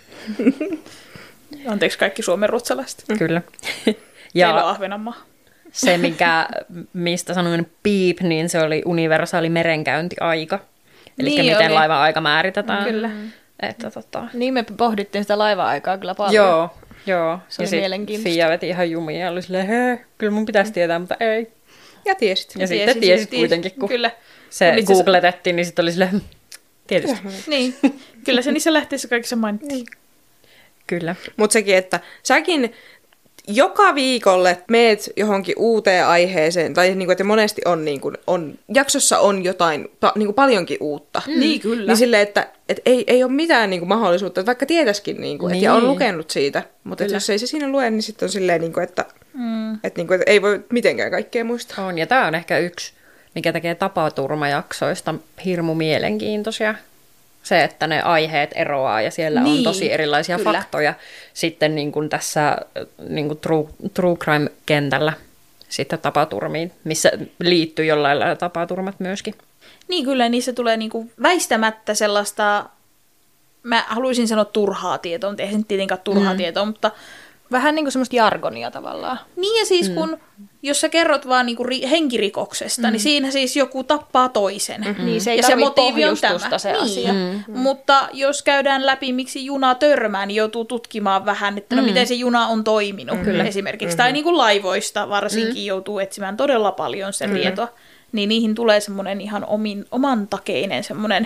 Anteeksi kaikki suomen ruotsalaiset. Kyllä. Meillä on Ahvenanmaa. Se, mistä sanoin piip, niin se oli universaali merenkäyntiaika. Eli niin miten laivan aika määritetään. Kyllä. Että, Niin me pohdittiin sitä laiva-aikaa kyllä paljon. Joo. Se oli mielenkiintoista. Fia veti ihan jumia ja oli silleen, kyllä mun pitäisi tietää, mutta ei. Ja tiesit. Ja sitten tiesit kuitenkin, kun kyllä. se googletettiin, niin sitten oli silleen, tietysti. Niin, kyllä se niissä lähteissä kaikissa mainittiin. Kyllä. Mutta sekin, että säkin joka viikolle meet johonkin uuteen aiheeseen, tai niinku, että monesti on jaksossa on jotain niinku paljonkin uutta. Niin, kyllä. Niin silleen, että ei ole mitään niinku mahdollisuutta, että vaikka tietäisikin, niinku, niin. Ja on lukenut siitä, mutta jos ei se siinä lue, niin sitten on silleen, niinku, että ei voi mitenkään kaikkea muistaa. On, ja tämä on ehkä yksi, mikä tekee tapaturmajaksoista hirmu mielenkiintoisia. Se, että ne aiheet eroaa ja siellä on tosi erilaisia faktoja sitten niin kuin tässä niin kuin true crime-kentällä sitten tapaturmiin, missä liittyy jollain lailla tapaturmat myöskin. Niin kyllä, niissä tulee niin kuin väistämättä sellaista, mä haluaisin sanoa turhaa tietoa, mutta eihän tietenkään turhaa tietoa, mutta vähän niin kuin semmoista jargonia tavallaan. Niin ja siis jos sä kerrot vaan niinku henkirikoksesta, niin siinä siis joku tappaa toisen. Niin se ei ja se motiivi on tämä. Se asia. Mutta jos käydään läpi, miksi juna törmää, niin joutuu tutkimaan vähän, että miten se juna on toiminut esimerkiksi. Tai niin kuin laivoista varsinkin joutuu etsimään todella paljon sen tietoa. Niin niihin tulee semmoinen ihan omantakeinen semmoinen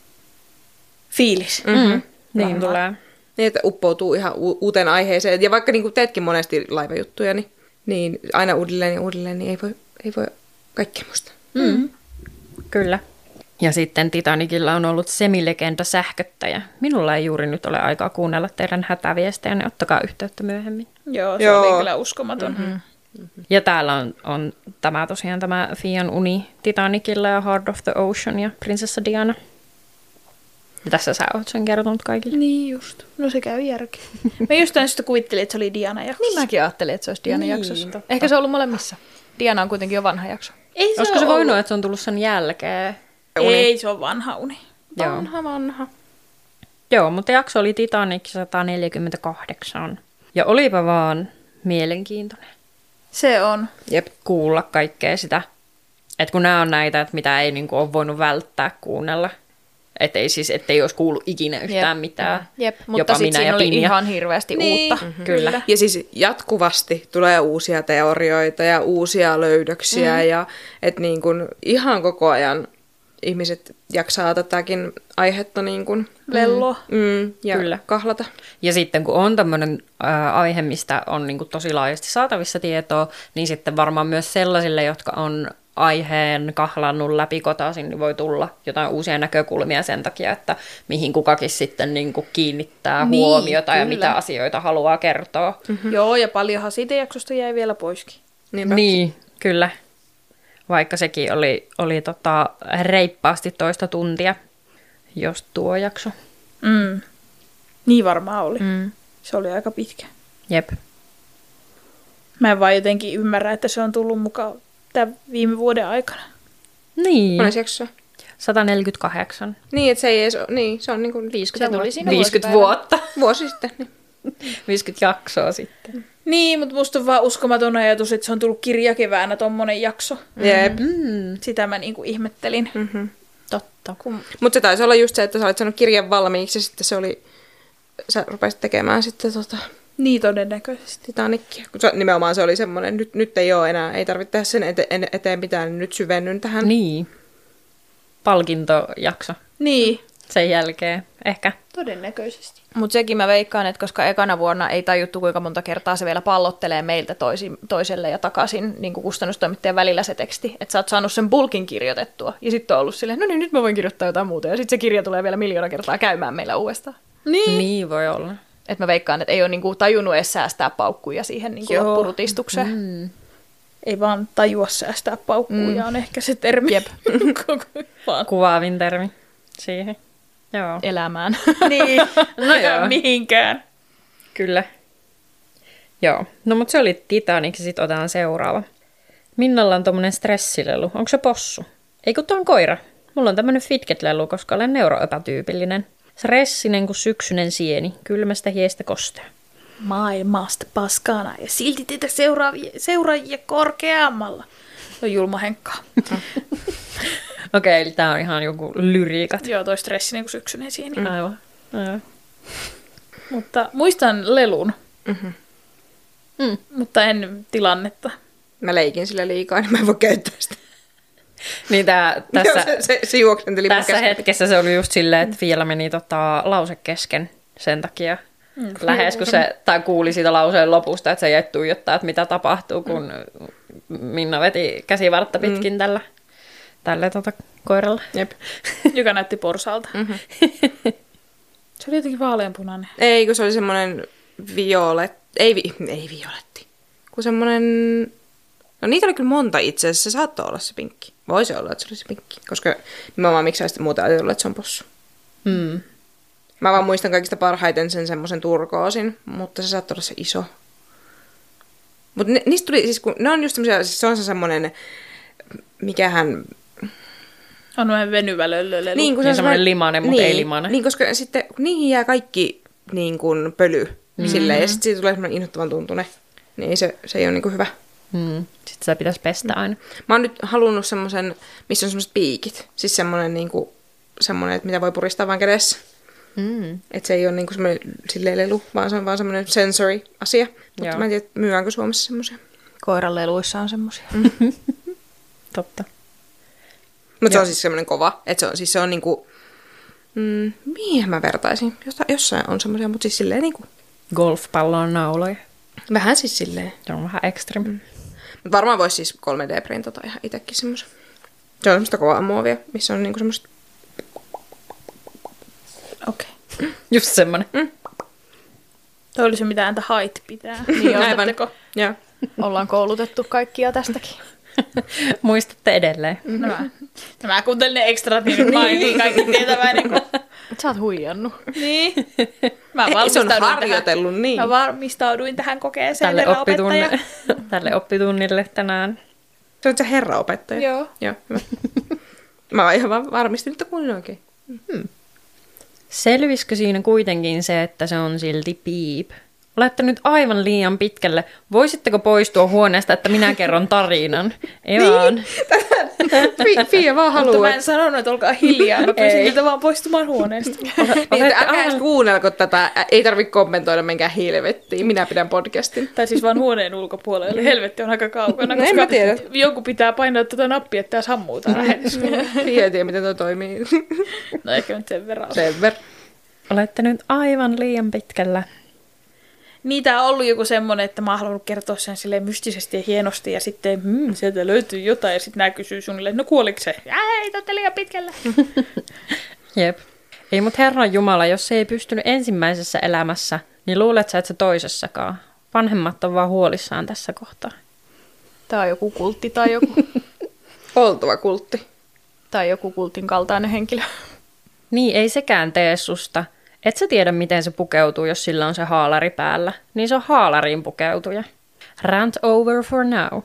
fiilis. Niin tulee. Niin, että uppoutuu ihan uuteen aiheeseen. Ja vaikka niin kuin teetkin monesti laivajuttuja, niin niin aina uudelleen, niin ei voi kaikkea muistaa. Kyllä. Ja sitten Titanicilla on ollut semilegenda sähköttäjä. Minulla ei juuri nyt ole aikaa kuunnella teidän hätäviestejä, niin ottakaa yhteyttä myöhemmin. Joo, se oli kyllä uskomaton. Ja täällä on tämä tosiaan tämä Fian uni Titanicilla ja Heart of the Ocean ja prinsessa Diana. Ja tässä sä oot sen kertonut kaikille. Niin just. No se käy järkeä. Mä jostain syystä kuvittelin, että se oli Diana jaksossa. Niin mäkin ajattelin, että se olisi Diana jaksossa. Ehkä se on ollut molemmissa. Diana on kuitenkin jo vanha jakso. Olisiko se voinut, että se on tullut sen jälkeen? Ei, se on vanha uni. Vanha. Joo, mutta jakso oli Titanic 148. Ja olipa vaan mielenkiintoinen. Se on. Jep. Kuulla kaikkea sitä. Että kun nämä on näitä, että mitä ei niinku ole voinut välttää kuunnella. Ettei olisi kuullut ikinä yhtään mitään. Jep, mutta sitten siinä oli ihan hirveästi uutta. Kyllä. Ja siis jatkuvasti tulee uusia teorioita ja uusia löydöksiä ja että niin kuin ihan koko ajan ihmiset jaksaa tätäkin aihetta niin kuin lelloa ja kyllä. Kahlata. Ja sitten kun on tämmöinen aihe, mistä on niin kuin tosi laajasti saatavissa tietoa, niin sitten varmaan myös sellaisille, jotka on aiheen kahlannut läpikotaisin, niin voi tulla jotain uusia näkökulmia sen takia, että mihin kukakin sitten niin kuin kiinnittää huomiota kyllä. Ja mitä asioita haluaa kertoa. Joo, ja paljonhan siitä jaksosta jäi vielä poiskin. Niin, kyllä. Vaikka sekin oli reippaasti 1 tuntia, jos tuo jakso. Niin varmaan oli. Se oli aika pitkä. Jep. Mä en vaan jotenkin ymmärrä, että se on tullut mukaan tämän viime vuoden aikana. Niin. Monessa jaksossa? 148. Niin, että se ei edes ole, niin, se on niin kuin 50 vuotta. Vuosi sitten. Niin. 50 jaksoa sitten. Niin, mutta musta on vaan uskomaton ajatus, että se on tullut kirjakeväänä tommonen jakso. Jep. Sitä mä niinku ihmettelin. Totta. Mutta se taisi olla just se, että sä olit saanut kirjan valmiiksi ja sitten se oli, sä rupesit tekemään sitten Niin todennäköisesti. Titanicia. Nimenomaan se oli semmoinen, nyt ei ole enää, ei tarvitse tehdä sen eteen mitään, niin nyt syvennyn tähän. Niin. Palkintojakso. Niin. Sen jälkeen ehkä. Todennäköisesti. Mutta sekin mä veikkaan, että koska ekana vuonna ei tajuttu, kuinka monta kertaa se vielä pallottelee meiltä toiselle ja takaisin niin kuin kustannustoimittajan välillä se teksti, että sä oot saanut sen bulkin kirjoitettua. Ja sitten on ollut silleen, no niin, nyt mä voin kirjoittaa jotain muuta. Ja sitten se kirja tulee vielä 1 000 000 kertaa käymään meillä uudestaan. Niin voi olla. Että mä veikkaan, että ei ole niinku tajunnut edes säästää paukkuja siihen niinku loppurutistukseen. Ei vaan tajua säästää paukkuja, on ehkä se termi. Jep. Kuvaavin termi siihen. Joo. Elämään. Niin, no joo. Mihinkään. Kyllä. Joo, no mutta se oli Titanic, sitten otetaan seuraava. Minnalla on tommonen stressilelu. Onko se possu? Ei kun tuo on koira. Mulla on tämmönen fidget-lelu, koska olen neuroepätyypillinen. Stressinen kuin syksyinen sieni, kylmästä hiestä kostea. Maailmasta paskana ja silti teitä seuraajia korkeammalla. Se on julma Henkkaa. Okei, eli tää on ihan joku lyriikat. Joo, toi stressinen kuin syksyinen sieni. Aivan. Mutta muistan lelun. Mutta en tilannetta. Mä leikin sillä liikaa, niin mä en voi käyttää sitä. Niin se juoksenteli tässä hetkessä se oli just silleen, että Fialla meni lause kesken sen takia. Lähes kun se kuuli siitä lauseen lopusta, että se jäi tuijottaa, että mitä tapahtuu, kun Minna veti käsivartta pitkin tällä koiralla. Jep. Joka näytti porsaalta. Se oli jotenkin vaaleanpunainen. Ei, kun se oli semmoinen ei violetti. Kun semmoinen... No niitä oli kyllä monta itse asiassa. Se saattoi olla se pinkki. Voisi olla, että se olisi pinkki. Koska nimenomaan miksi sä sitten muuta ajatellut, että se on possu. Mä vaan muistan kaikista parhaiten sen semmoisen turkoosin, mutta se saattoi olla se iso. Mutta niistä tuli, siis kun ne on just semmoisia, siis se on se semmoinen, mikähän... On vähän venyvä löllölelu. Niin, se on semmoinen limainen, mutta ei limainen. Niin, koska sitten kun niihin jää kaikki niin kuin pöly silleen, ja sitten siitä tulee semmoinen inhottavan tuntune, niin se ei ole niin kuin hyvä. Sitten sitä pitäisi pestä aina. Mä oon nyt halunnut semmoisen, missä on semmoiset piikit. Siis semmoinen, niinku, semmoinen, että mitä voi puristaa vaan kädessä. Että se ei ole niinku semmoinen silleen lelu, vaan se on vaan semmoinen sensory-asia. Mutta mä en tiedä, myydäänkö Suomessa semmoisia. Koiran leluissa on semmoisia. Totta. Mutta se on siis semmoinen kova. Että se on niinku... mihin mä vertaisin? Jossain on semmoisia, mutta siis silleen niinku... Golfpallon nauloja. Vähän siis silleen. Se on vähän extreme. Mutta varmaan voisi siis 3D-printata ihan itsekin semmoisen. Se on semmoista kovaa muovia, missä on niinku semmoista... Okei. Just semmonen. Toi oli se, mitä ääntä hait pitää. Niin aivan. Joo. Ollaan koulutettu kaikkia tästäkin. Muistatte edelleen. Mä kuuntelin ne ekstrat, niin niin kaikki tietäväinen. Sä oot huijannut. Niin. Mä Se on harjoitellut tähän. niin. Mä valmistauduin tähän kokeeseen, herraopettaja. Tälle oppitunnille tänään. Se on se herraopettaja. Joo. Hyvä. Mä ihan vaan varmistin, että kuulin oikein. Selvisikö siinä kuitenkin se, että se on silti piip? Olette nyt aivan liian pitkälle. Voisitteko poistua huoneesta, että minä kerron tarinan? Evan. Fia vaan haluaa. Mutta mä en sanonut, että olkaa hiljaa. Mä pyysin niitä vaan poistumaan huoneesta. Älkää edes kuunnelko tätä. Ei tarvitse kommentoida menkään helvettiin. Minä pidän podcastin. Tai siis vaan huoneen ulkopuolelle. Helvetti on aika kaukana. No en mä tiedä. Joku pitää painaa tätä nappia, että tää sammuu tää lähetys. Fia ei tiedä, miten toi toimii. No ehkä nyt sen verran. Sen verran. Olette nyt aivan liian pitkällä. Niitä on ollut joku semmoinen, että mä oon halunnut kertoa sen silleen mystisesti ja hienosti, ja sitten sieltä löytyy jotain, ja sitten nää kysyy suunnilleen, no kuoliko se? Ei, te olette liian pitkällä. Jep. Ei mut Herran Jumala, jos se ei pystynyt ensimmäisessä elämässä, niin luulet sä, että se toisessakaan. Vanhemmat on vaan huolissaan tässä kohtaa. Tää on joku kultti tai joku. Oltava kultti. Tai joku kultin kaltainen henkilö. Niin, ei sekään tee susta. Et sä tiedä, miten se pukeutuu, jos sillä on se haalari päällä. Niin se on haalariin pukeutuja. Rant over for now.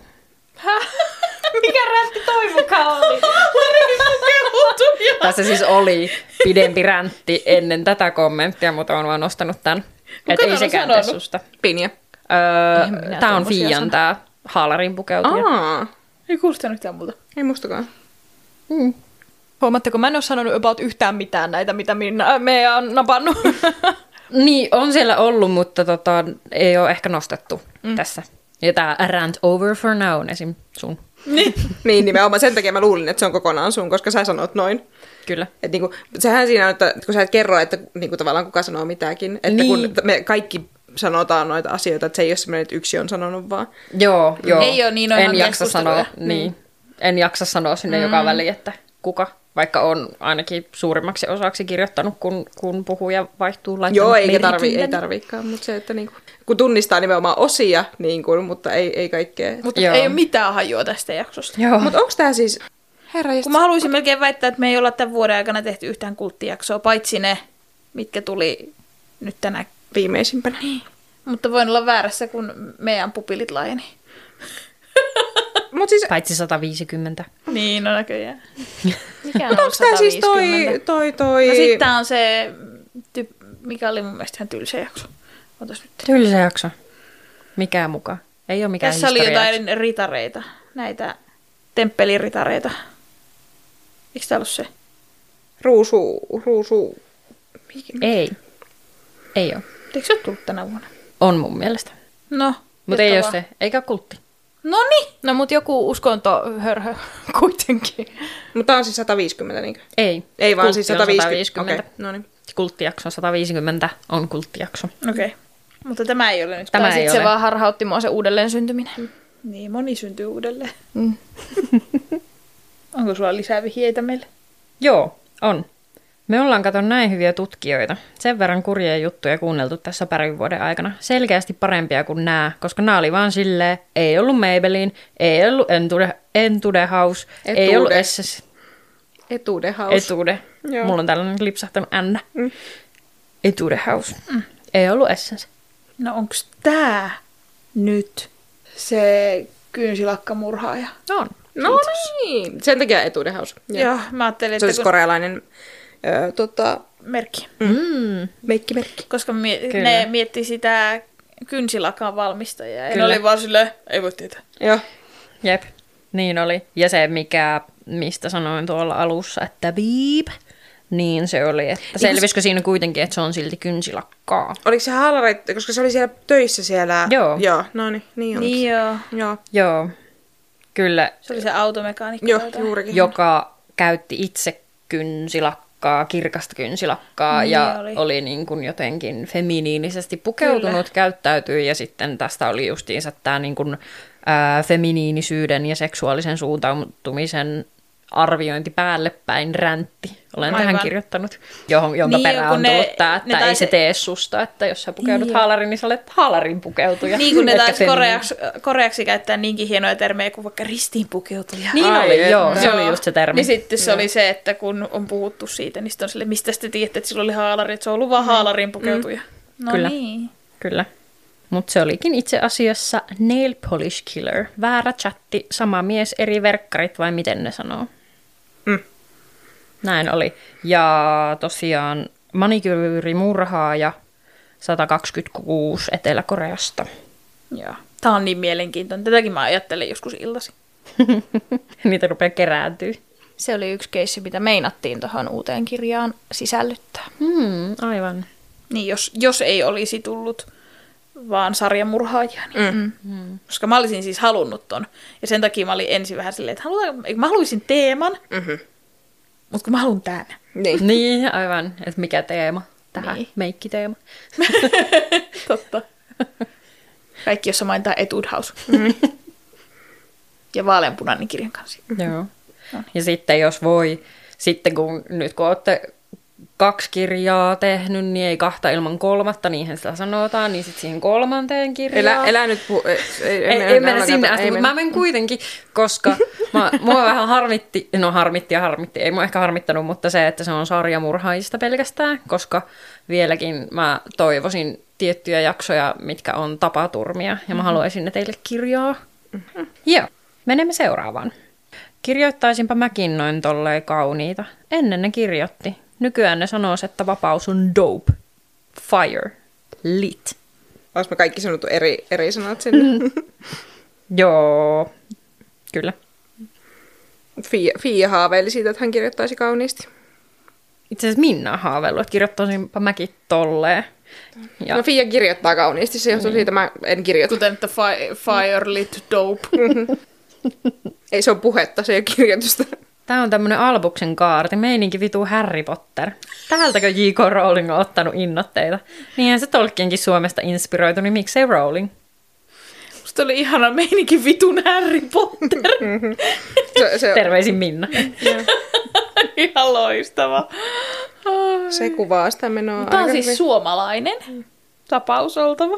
Mikä räntti toi mukaan oli? Pukeutuja. Tässä siis oli pidempi räntti ennen tätä kommenttia, mutta on vaan nostanut tämän. Että ei sekään tee susta. Pinja. Tää on Fian tää haalariin pukeutuja. Ei kuulostanut yhtään muuta. Ei mustakaan. Huomaatteko, mä en ole sanonut about yhtään mitään näitä, mitä me on napannut. Niin, on siellä ollut, mutta ei ole ehkä nostettu tässä. Ja tää rant over for now on esim. Sun. Niin, nimenomaan sen takia mä luulin, että se on kokonaan sun, koska sä sanot noin. Kyllä. Et niinku, sehän siinä on, että kun sä et kerro, että niinku, tavallaan kuka sanoo mitäkin, että niin. Kun me kaikki sanotaan noita asioita, että se ei ole semmoinen, että yksi on sanonut vaan. Joo. Ei ole niin en jaksa sanoa, en jaksa sanoa sinne joka väliin, että kuka. Vaikka on ainakin suurimmaksi osaksi kirjoittanut, kun puhuja vaihtuu laittanut. Joo, ei tarviikaan, mutta se, että niinku, kun tunnistaa nimenomaan osia, niinku, mutta ei kaikkea. Mutta ei ole mitään hajua tästä jaksosta. Mutta onko tämä siis... Kun mä haluaisin melkein väittää, että me ei olla tämän vuoden aikana tehty yhtään kulttijaksoa, paitsi ne, mitkä tuli nyt tänä viimeisimpänä. Niin. Mutta voin olla väärässä, kun meidän pupilit laajeni. Siis... Paitsi 150. Niin, no näköjään. Mikä on 150? Tää siis toi... No sit tää on se, mikä oli mun mielestä ihan tylsä jakso. Otas nyt. Tylsä jakso? Mikä muka? Ei ole mikään tässä oli jotain ritareita, näitä temppeliritareita. Eikö tää ollut se? Ruusu... Ei ole. Eikö se ole tullut tänä vuonna? On mun mielestä. No. Mutta ei ole se, eikä kultti. Noniin. No mut joku uskontohörhö kuitenkin. Mutta on siis 150 niinkö? Ei vaan siis 150. Okay. No niin. Kulttijakso 150 on kulttijakso. Okei. Mutta tämä ei ole nyt. Tämä ei ole. Se vaan harhautti mua se uudelleen syntyminen. Niin, moni syntyy uudelleen. Onko sulla lisää vihjeitä meille? Joo, on. Me ollaan katon näin hyviä tutkijoita. Sen verran kurjia juttuja kuunneltu tässä parin vuoden aikana. Selkeästi parempia kuin nämä, koska nämä oli vaan silleen, ei ollut Maybelline, ei ollut Entude House, ei ollut Essence. Etude House. Joo. Mulla on tällainen lipsahtanut N. Etude House. Ei ollut Essence. No onks tää nyt se kynsilakkamurhaaja? On. No niin, sen takia Etude House. Joo, mä ajattelin, että... Se olisi korealainen merkki. Merkki. Koska ne miettii sitä kynsilakan valmistajaa. Ja ne oli vaan silleen, ei voi tietää. Joo. Jep, niin oli. Ja se, mistä sanoin tuolla alussa, että beep, niin se oli. Että selvisikö siinä kuitenkin, että se on silti kynsilakkaa? Oliko se haalareita, koska se oli siellä töissä siellä? Joo. No niin Joo. Kyllä. Se oli se automekaanikko. Joo, juurikin. Joka käytti itse kynsilakkaa kynsilakkaa, kirkasta kynsilakkaa ja oli niin kuin jotenkin feminiinisesti pukeutunut, käyttäytyi ja sitten tästä oli justiinsa tämä niin kuin, feminiinisyyden ja seksuaalisen suuntautumisen arviointi päälle päin räntti. Olen tähän kirjoittanut, jonka perään on tullut tämä, että ei se tee susta, että jos sä pukeudut haalariin, niin sä olet haalarin pukeutuja. Niin kuin ne taisi koreaksi käyttää niinkin hienoja termejä kuin vaikka ristiinpukeutuja. Niin oli, joo, se oli just se termi. Niin sitten se oli se, että kun on puhuttu siitä, niin sitten on sille, mistä sitten tiedätte, että sillä oli haalari, että se on ollut vaan haalarin pukeutuja. No kyllä. Niin. Kyllä. Mutta se olikin itse asiassa nail polish killer. Väärä chatti, sama mies, eri verkkarit vai miten ne sanoo. Näin oli. Ja tosiaan manikyyrimurhaaja 126 Etelä-Koreasta. Joo. Tämä on niin mielenkiintoinen. Tätäkin mä ajattelen joskus iltaisin. Niitä rupeaa kerääntyä. Se oli yksi keissi, mitä meinattiin tuohon uuteen kirjaan sisällyttää. Aivan. Niin, jos ei olisi tullut vaan sarjamurhaajia. Niin. Koska mä olisin siis halunnut ton. Ja sen takia mä olin ensin vähän silleen, että mä haluaisin teeman, mutta kun mä haluan tämän. Niin, aivan. Että mikä teema tähän? Niin. Meikkiteema. Totta. Kaikki, jossa mainitaan Etude House. Ja vaaleanpunainen kirjan kanssa. Joo. Ja sitten jos voi, sitten kun olette 2 kirjaa tehnyt, niin ei 2 ilman 3, niinhän sitä sanotaan, niin sitten siihen 3. kirjaan. Elä nyt ei mennä sinne asti, mutta mä menen kuitenkin, koska mua vähän harmitti, ei mua ehkä harmittanut, mutta se, että se on sarjamurhaajista pelkästään, koska vieläkin mä toivoisin tiettyjä jaksoja, mitkä on tapaturmia, ja mä haluaisin ne teille kirjaa. Joo, menemme seuraavaan. Kirjoittaisinpa mäkin noin tolleen kauniita. Ennen ne kirjoitti. Nykyään ne sanois, että vapaus on dope, fire, lit. Olis me kaikki sanottu eri sanat sinne? Joo, kyllä. Fia haaveili siitä, että hän kirjoittaisi kauniisti. Itse asiassa Minna on haaveillut, että kirjoittaisinpa mäkin tolleen. Ja... No Fia kirjoittaa kauniisti, se johtuu siitä, mä en kirjoita. Kuten että fire, lit, dope. Ei se ole puhetta, se ei ole kirjoitusta. Tämä on tämmöinen Albuksen kaarti, meininki vituu Harry Potter. Täältäkö J.K. Rowling on ottanut innoitteita? Niinhän se Tolkienkin Suomesta inspiroitu, niin miksei Rowling? Musta oli ihana meininki vitun Harry Potter. Terveisin Minna. Ihan loistava. Se kuvaa sitä menoa. Tämä on siis suomalainen tapaus oltava.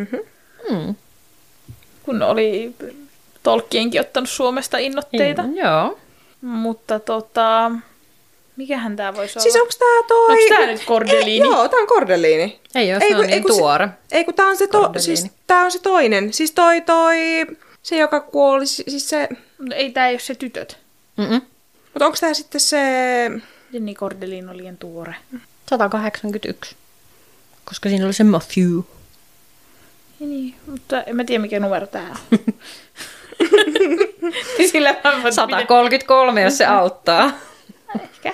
Kun oli Tolkienkin ottanut Suomesta innoitteita. Joo. Mutta mikähän tää voisi olla? Siis onks tää toi... Onks tää nyt Cordellini? Joo, tää on Cordellini. Ei oo, se on niin tuore. Kun tää on se siis tää on se toinen. Siis toi se joka kuoli, siis se... Ei tää ei oo se tytöt. Mutta onks tää sitten se... Jenny Cordellini on liian tuore. 181. Koska siinä oli se Matthew. Niin, mutta en mä tiedä mikä numero tää on. Sillä 133, jos se auttaa. Ehkä.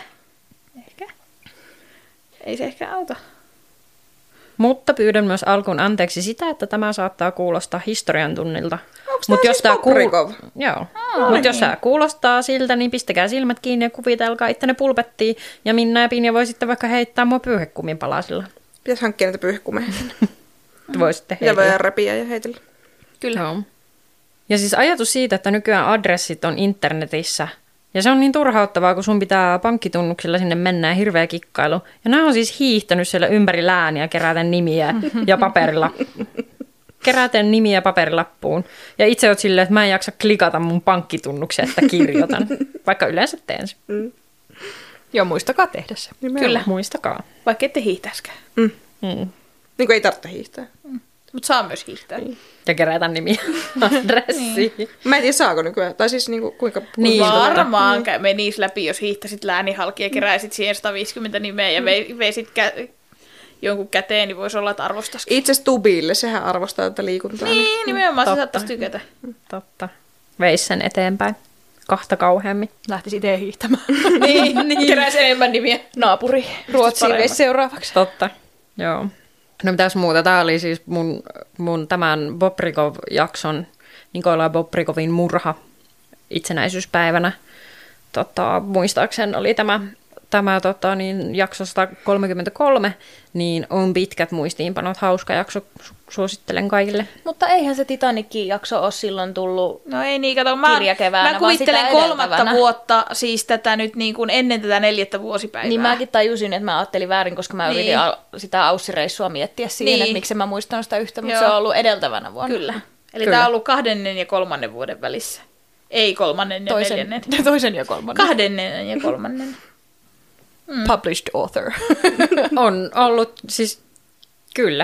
Ei se ehkä auta. Mutta pyydän myös alkuun anteeksi sitä, että tämä saattaa kuulostaa historian tunnilta. Onko tämä siis Bobrikov? Joo. Mutta jos tämä kuulostaa siltä, niin pistäkää silmät kiinni ja kuvitelkaa, että ne pulpettiin. Ja Minna ja Pinja voi sitten vaikka heittää mua pyyhekumin palasilla. Pitäisi hankkia näitä pyyhekumeja. Voisitte heitellä. Ja voi repiä ja heitellä. Kyllä. Joo. Ja siis ajatus siitä, että nykyään adressit on internetissä. Ja se on niin turhauttavaa, kun sun pitää pankkitunnuksilla sinne mennä ja hirveä kikkailu. Ja nämä on siis hiihtänyt siellä ympäri lääniä keräten nimiä ja keräten nimiä paperilappuun. Ja itse oot silleen, että mä en jaksa klikata mun pankkitunnuksia, että kirjoitan. Vaikka yleensä teen se. Joo, muistakaa tehdä se. Kyllä, muistakaa. Vaikka ette hiihtäiskään. Niin kuin ei tarvitse hiihtää. Mutta saa myös hiihtää. Ja kerätä nimiä adressiin. Mä en tiedä, saako nykyään. Tai siis niinku, kuinka... Niin, varmaan menisi läpi, jos hiihtäisit läänihalki ja keräisit siihen 150 nimeä ja veisit jonkun käteen, niin voisi olla, että arvostaisikin. Itse asiassa Tubille, sehän arvostaa tätä liikuntaa. Niin, nimenomaan se saattaisi tykätä. Totta. Veisi sen eteenpäin. 2 kauheammin. Lähtisi itse hiihtämään. niin. Keräisi enemmän nimiä. Naapuri Ruotsiin veisi seuraavaksi. Totta, joo. No mitäs muuta? Tämä oli siis mun tämän Bobrikov-jakson, Nikolai Bobrikovin murha itsenäisyyspäivänä. Muistaakseni oli tämä tämä jakso 133 niin on pitkät muistiinpanot. Hauska jakso, suosittelen kaikille. Mutta eihän se Titanicin jakso ole silloin tullut No ei niin, kato, mä kuvittelen 3. vuotta, siis tätä nyt niin kuin ennen tätä 4. vuosipäivää. Niin mäkin tajusin, että mä ajattelin väärin, koska mä yritin sitä Aussireissua miettiä siihen, että miksi mä muistan sitä yhtä, mutta se on ollut edeltävänä vuonna. Kyllä. Eli tämä on ollut 2. ja 3. vuoden välissä. Ei 3. ja 4. Toisen ja 3. 2. ja 3. Published author. On ollut, siis kyllä.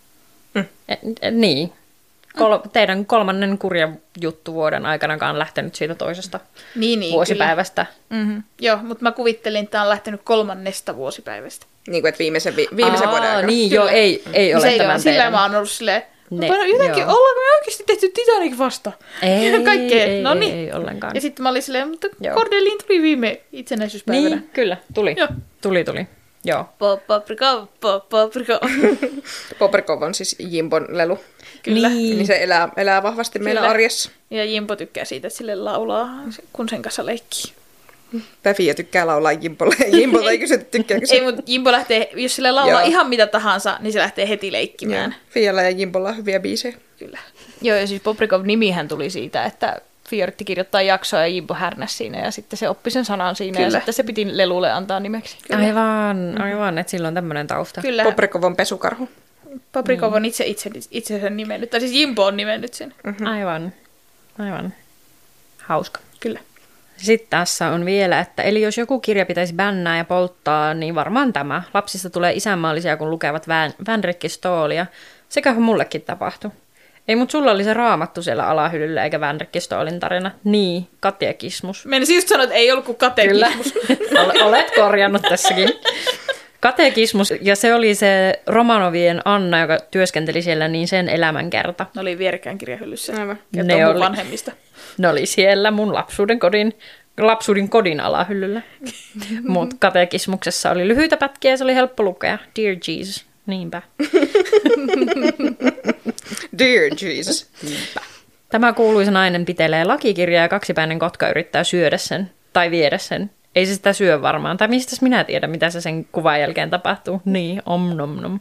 Niin. Teidän 3. kurja juttu vuoden aikanakaan lähtenyt siitä toisesta vuosipäivästä. Mm-hmm. Joo, mutta mä kuvittelin, että tämä on lähtenyt 3. vuosipäivästä. Niin kuin, että viimeisen vuoden aikana. Niin, joo, ei ole tämän sillä mä oon ollut silleen, jotenkin, ollaanko me oikeasti tehty Titanic vasta? Ei ollenkaan. Ja sitten mä olin silleen, mutta Cordelin tuli viime itsenäisyyspäivänä. Niin, kyllä, tuli. Joo. Tuli. Joo. Paprika. Paprikov on siis Jimbon lelu. Kyllä. Niin se elää vahvasti meillä arjessa. Ja Jimbo tykkää siitä, että sille laulaa, kun sen kanssa leikkii. Fia tykkää laulaa Jimbolle. Jimbolta ei kysytä, tykkääkö se. Ei, mutta Jimbo lähtee, jos sille laulaa ihan mitä tahansa, niin se lähtee heti leikkimään. Joo. Fialla ja Jimbolla on hyviä biisejä. Kyllä. Joo, ja siis Bobrikov-nimihän tuli siitä, että Fia yritti kirjoittaa jaksoa ja Jimbo härnäsi siinä, ja sitten se oppi sen sanan siinä, ja sitten se piti lelulle antaa nimeksi. Kyllä. Aivan, että sillä on tämmöinen tausta. Kyllä. Bobrikov on pesukarhu. Bobrikov on itse sen nimennyt, tai siis Jimbo on nimennyt sen. Mm-hmm. Aivan. Hauska. Kyllä. Sitten tässä on vielä, että eli jos joku kirja pitäisi bännää ja polttaa, niin varmaan tämä. Lapsista tulee isänmaallisia, kun lukevat Vänrikki Stoolia. Seköhän mullekin tapahtui. Ei, mutta sulla oli se Raamattu siellä alahyllyllä, eikä Vänrikki Stoolin tarina. Niin, katekismus. Menisin just sanoa, että ei ollut kuin katekismus. Kyllä, olet korjannut tässäkin. Katekismus, ja se oli se Romanovien Anna, joka työskenteli siellä, niin sen elämänkerta. Ne oli vierekkäin kirjahyllyssä. Aivan. Kertoo mun vanhemmista. Ne oli siellä mun lapsuuden kodin alahyllyllä. Mutta katekismuksessa oli lyhyitä pätkiä ja se oli helppo lukea. Dear Jesus. Niinpä. Dear Jesus. Niinpä. Tämä kuuluisa nainen pitelee lakikirjaa ja kaksipäinen kotka yrittää syödä sen tai viedä sen. Ei se sitä syö varmaan. Tai mistäs minä tiedän, mitä se sen kuvan jälkeen tapahtuu. Niin, om nom nom.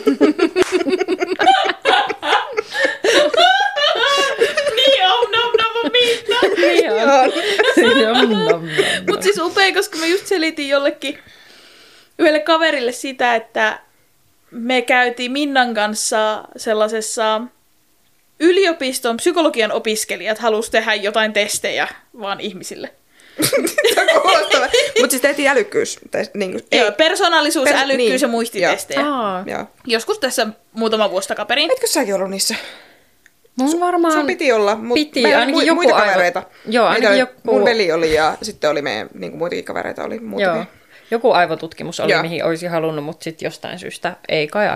Mutta siis upea, koska mä just selitin yhdelle kaverille sitä, että me käytiin Minnan kanssa sellaisessa yliopiston psykologian opiskelijat halusi tehdä jotain testejä vaan ihmisille. Mutta siis tehtiin älykkyys. Joo, persoonallisuus, älykkyys ja muistitestejä. Joskus tässä muutama vuosi takaperin. Etkö säkin ollut niissä? Mun varmaan sun piti olla, mutta meillä oli muita kavereita. Joo, ainakin joku. Mun veli oli ja sitten oli meidän muitakin kavereita oli muutamia. Joo. Joku aivotutkimus oli, mihin olisi halunnut, mutta sitten jostain syystä ei kai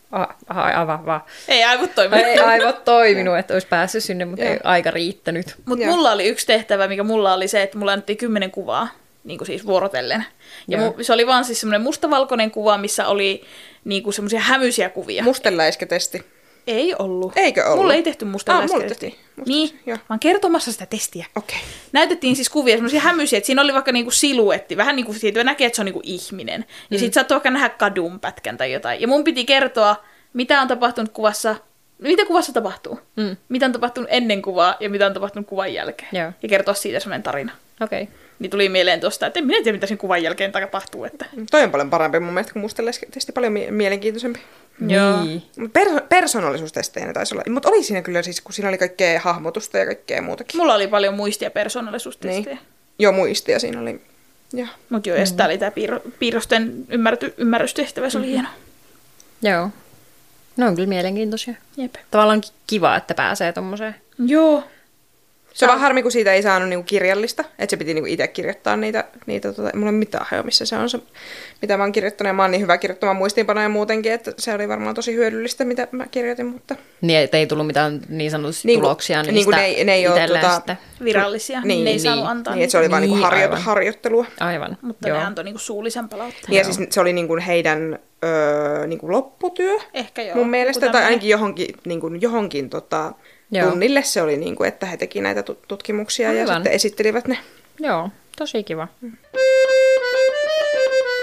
Ei aivot toiminut. Ei aivot toiminut, että olisi päässyt sinne, mutta ei aika riittänyt. Mutta mulla oli yksi tehtävä, mikä mulla oli se, että mulla annettiin 10 kuvaa, niin kuin siis vuorotellen. Ja se oli vaan siis semmoinen mustavalkoinen kuva, missä oli niin kuin semmoisia hämyisiä kuvia. Mustenläisketesti. Ei ollut. Eikö ollut? Mulla ei tehty mustenläisketestiä. Niin, vaan kertomassa sitä testiä. Okay. Näytettiin siis kuvia, semmoisia hämyisiä, että siinä oli vaikka niinku siluetti, vähän niin kuin siitä näkee, että se on niinku ihminen. Ja sit saattoi vaikka nähdä kadun pätkän tai jotain. Ja mun piti kertoa, mitä on tapahtunut kuvassa, mitä kuvassa tapahtuu. Mitä on tapahtunut ennen kuvaa ja mitä on tapahtunut kuvan jälkeen. Joo. Ja kertoa siitä semmoinen tarina. Okei. Okay. Niin tuli mieleen tuosta, että en minä tiedä, mitä sen kuvan jälkeen tapahtuu. Että... Toi on paljon parempi mun mielestä, kun mustenläisketesti paljon mielenkiintoisempi. Joo. Persoonallisuustestejä ne taisi olla. Mutta oli siinä kyllä siis, kun siinä oli kaikkea hahmotusta ja kaikkea muutakin. Mulla oli paljon muistia persoonallisuustestejä. Niin. Joo, muistia siinä oli. Mutta joo, ja tää oli tää piirrosten ymmärrystehtävä, se oli hieno. Joo. Ne on kyllä mielenkiintoisia. Jep. Tavallaan kiva, että pääsee tommoseen. Joo. Se on vaan harmi, kun siitä ei saanut niinku kirjallista, että se piti niinku itse kirjoittaa niitä mulla ei ole mitään hajua, missä se on se, mitä mä oon kirjoittanut, ja mä oon niin hyvä kirjoittamaan muistiinpanoja muutenkin, että se oli varmaan tosi hyödyllistä, mitä mä kirjoitin, mutta... Niin, että ei tullut mitään niin sanotusti tuloksia niistä ne ei ole virallisia, ne ei saanut antaa. Niin, että se oli vaan niinku harjoittelua. Aivan. Mutta ne antoi niinku suullisen palautteen. Niin, ja siis se oli niinku heidän niinku lopputyö, ehkä joo, mun mielestä, tai ainakin johonkin tunnille se oli, niin kuin, että he teki näitä tutkimuksia ja sitten esittelivät ne. Joo, tosi kiva.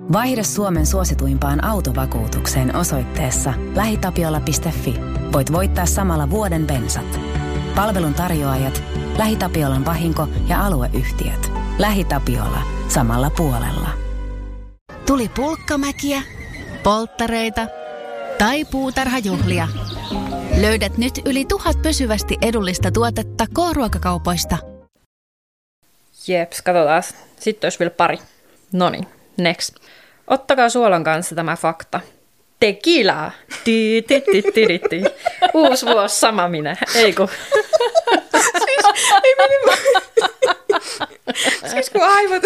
Vaihda Suomen suosituimpaan autovakuutukseen osoitteessa lähitapiola.fi. Voit voittaa samalla vuoden bensat. Palvelun tarjoajat, LähiTapiolan vahinko- ja alueyhtiöt. LähiTapiola. Samalla puolella. Tuli pulkkamäkiä, polttareita tai puutarhajuhlia. Löydät nyt yli 1000 pysyvästi edullista tuotetta K-ruokakaupoista. Jeps, katsotaan. Sitten olisi vielä pari. Noniin, next. Ottakaa suolan kanssa tämä fakta. Tequila. Uusi vuosi, sama minä. Ei kun. Siis kun aivot.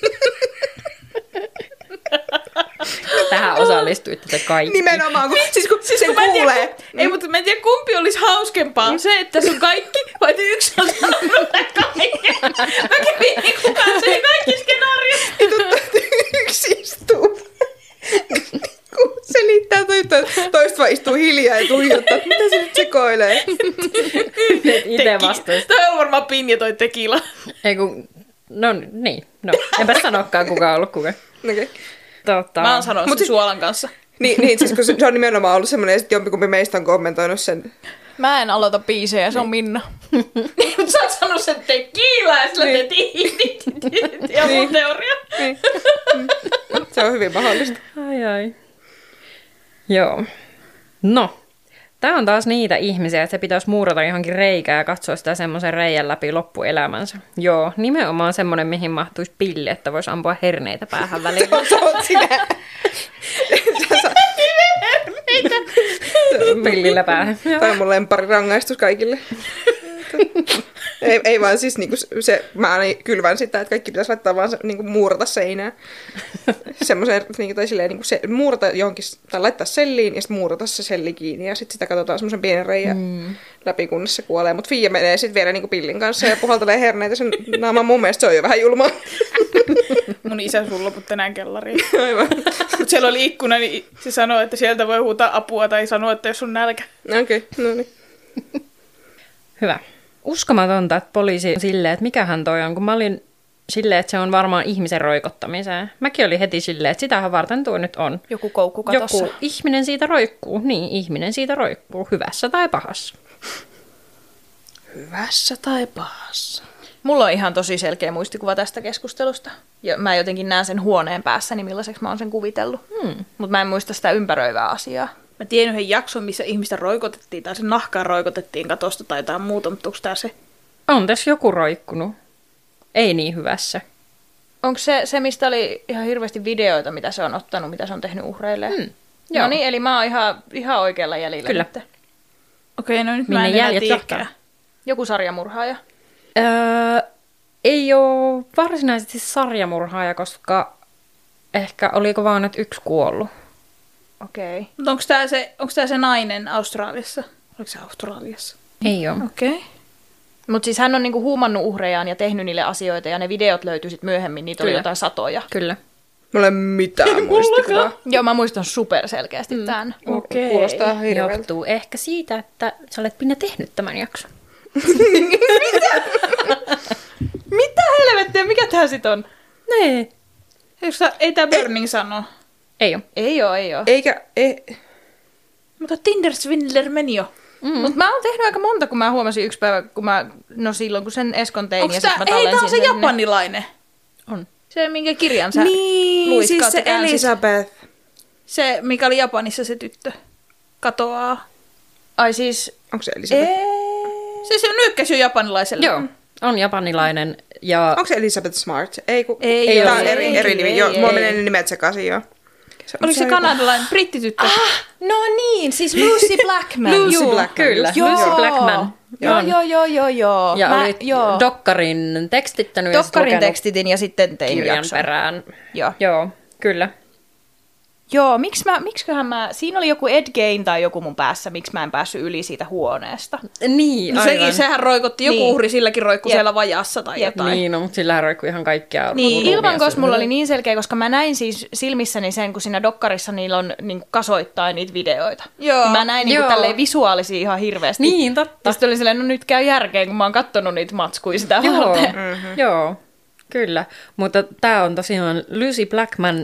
Tähän osallistuitte te kaikki. Nimenomaan, kun sen kuulee. Ei, mutta mä en tiedä, kumpi olisi hauskempaa. Se, että sun kaikki, vai että yksi on sanonut kaikki. Mä kävin niin kukaan se kaikki skenaariot. Yksi istuu. Kun selittää toista vaan istuu hiljaa ja tuijottaa. Mitä se nyt sekoilee? Itse vastaisi. Toi on varmaan Pinja toi tequila. Ei kun, no niin, no. Enpä sanokaan kuka on ollut kuka. Okei. Mä oon sanonut sen suolan kanssa. Niin, siis kun se on nimenomaan ollut semmoinen, ja sitten jompikumpi meistä on kommentoinut sen. Mä en aloita biisejä, se on Minna. Mutta sä oot sanonut sen tequila ja sillä teet ja mun teoria. Se on hyvin mahdollista. Ai. Joo. No, tää on taas niitä ihmisiä, että se pitäisi muurata johonkin reikää ja katsoa sitä semmoisen reijän läpi loppuelämänsä. Joo, nimenomaan semmoinen, mihin mahtuisi pilli, että voisi ampua herneitä päähän väliin. Se on sinä. Pillillä päähän. Tämä on mun lempari rangaistus kaikille. Ei vaan siis niinku se, mä aina kylvän sitä, että kaikki pitäisi laittaa vaan niinku muurata seinään. Semmoisen, niinku, tai silleen niinku se, muurata johonkin, tai laittaa selliin ja sitten muurata se selli kiinni. Ja sitten sitä katsotaan semmoisen pienen reijän läpi, kunnes se kuolee. Mutta Fia menee sitten vielä niinku pillin kanssa ja puhaltelee herneitä sen naaman. Mun mielestä se on jo vähän julmaa. Mun isä sun loput tänään kellariin. Aivan. Mutta siellä oli ikkuna, niin se sanoi, että sieltä voi huutaa apua tai sanoa, että jos on nälkä. Okei, no niin. Hyvä. Uskomatonta, että poliisi on silleen, että mikähän toi on, kun mä olin silleen, että se on varmaan ihmisen roikottamiseen. Mäkin olin heti silleen, että sitähän varten tuo nyt on. Joku koukku katossa. Joku ihminen siitä roikkuu. Niin, ihminen siitä roikkuu, hyvässä tai pahassa. Hyvässä tai pahassa. Mulla on ihan tosi selkeä muistikuva tästä keskustelusta. Ja mä jotenkin näen sen huoneen päässäni, millaiseksi mä oon sen kuvitellut. Mutta mä en muista sitä ympäröivää asiaa. Mä tiedän yhden jakson, missä ihmistä roikotettiin, tai sen nahkaa roikotettiin katosta tai jotain muuta, mutta onko tää se? On tässä joku roikkunut. Ei niin hyvässä. Onko se, mistä oli ihan hirveästi videoita, mitä se on ottanut, mitä se on tehnyt uhreille? No niin, eli mä oon ihan oikealla jäljellä. Kyllä. Okei, no nyt minne mä en enää jäljet tiedäkään. johtaa? Joku sarjamurhaaja? Ei ole varsinaisesti sarjamurhaaja, koska ehkä oliko vaan nyt yksi kuollut. Okei. Mutta onko tää se nainen Australiassa? Oliko se Australiassa? Ei ole. Okei. Mutta siis hän on niinku huumannut uhrejaan ja tehnyt niille asioita, ja ne videot löytyi sitten myöhemmin, niitä oli jotain satoja. Kyllä. Mulla ei mitään muistikuvaa. Joo, mä muistan superselkeästi tämän. Okei. Kuulostaa hirveältä. Johtuu ehkä siitä, että sä olet Pinna tehnyt tämän jakson. Mitä helvettiä, mikä tää sit on? Nee. Ei tää Burning sano. Ei ole. Ei oo. Eikä. Mutta Tinder Swindler meni jo. Mutta mä oon tehnyt aika monta, kun mä huomasin yksi päivä, silloin kun sen Eskon tein. Onko ja tää, sit mä ei, tää on se tallensin sen japanilainen. On. Se, minkä kirjan sä Niin, luit, siis kautta se käänsit. Elisabeth. Se, mikä oli Japanissa se tyttö. Katoaa. Ai siis... Onko se Elisabeth? Se nyykkäsi jo japanilaiselle. Joo, on japanilainen. Ja... Onko se Elisabeth Smart? Ei Ei tää ole, on eri nimi. Joo, mulla menee ne nimet sekaisin, joo. Oliko se kanadalainen brittityttö? No niin, siis Lucy Blackman. Lucy Joo, Blackman. Kyllä, Joo. Lucy Blackman. Joo. Ja olit Dokkarin tekstittänyt Dokkarin ja tekstitin ja sitten tein kirjan jakson. perään. Joo. Joo, kyllä. Joo, miksiköhän mä... Siinä oli joku Ed Gein tai joku mun päässä, miksi mä en päässyt yli siitä huoneesta. Niin, No sehän roikotti, joku uhri silläkin roikkui siellä vajassa tai jotain. Niin, no, mutta sillähän roikkui ihan kaikkia. Niin, Ilmankos mulla oli niin selkeä, koska mä näin siis silmissäni sen, kun siinä dokkarissa niillä on niin kasoittain niitä videoita. Joo. Niin mä näin niin tälleen visuaalisia ihan hirveästi. Niin, totta. Ja sitten oli silleen, no nyt käy järkeen, kun mä oon kattonut niitä matskuja sitä varten. Joo. Kyllä, mutta tämä on tosiaan Lucy Blackman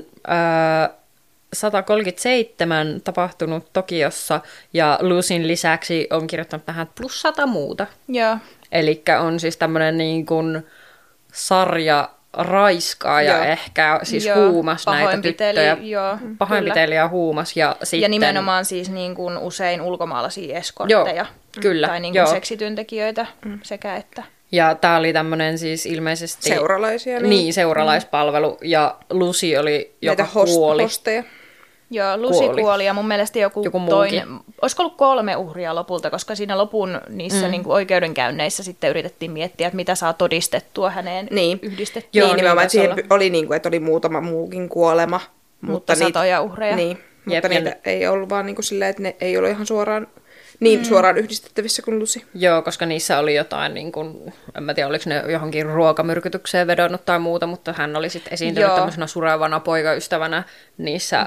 137 tapahtunut Tokiossa, ja Lucyn lisäksi on kirjoittanut tähän plus 100 muuta. Joo. Elikkä on siis tämmöinen niin kuin sarja raiskaaja ehkä, siis huumas näitä tyttöjä. Pahoinpiteli ja huumas. Ja nimenomaan siis niin kuin usein ulkomaalaisia eskortteja. Kyllä. Tai niin kuin seksityöntekijöitä sekä että. Ja tää oli tämmönen siis ilmeisesti... Seuralaisia. Niin, seuralaispalvelu. Ja Lucy oli, joka kuoli. Hosteja. Joo, Lucy kuoli ja mun mielestä joku toinen, olisiko ollut 3 uhria lopulta, koska siinä lopun niissä niin kuin oikeudenkäynneissä sitten yritettiin miettiä, että mitä saa todistettua häneen yhdistettyä. Joo, nimenomaan, että siihen oli, niin kuin, että oli muutama muukin kuolema. Mutta satoja uhreja. Niin, mutta niitä ei ollut vaan niin kuin silleen, että ne ei ollut ihan suoraan suoraan yhdistettävissä kuin Lucy. Joo, koska niissä oli jotain, niin kuin, en mä tiedä, oliko ne johonkin ruokamyrkytykseen vedonnut tai muuta, mutta hän oli sitten esiintynyt tämmöisenä surevana poikaystävänä niissä.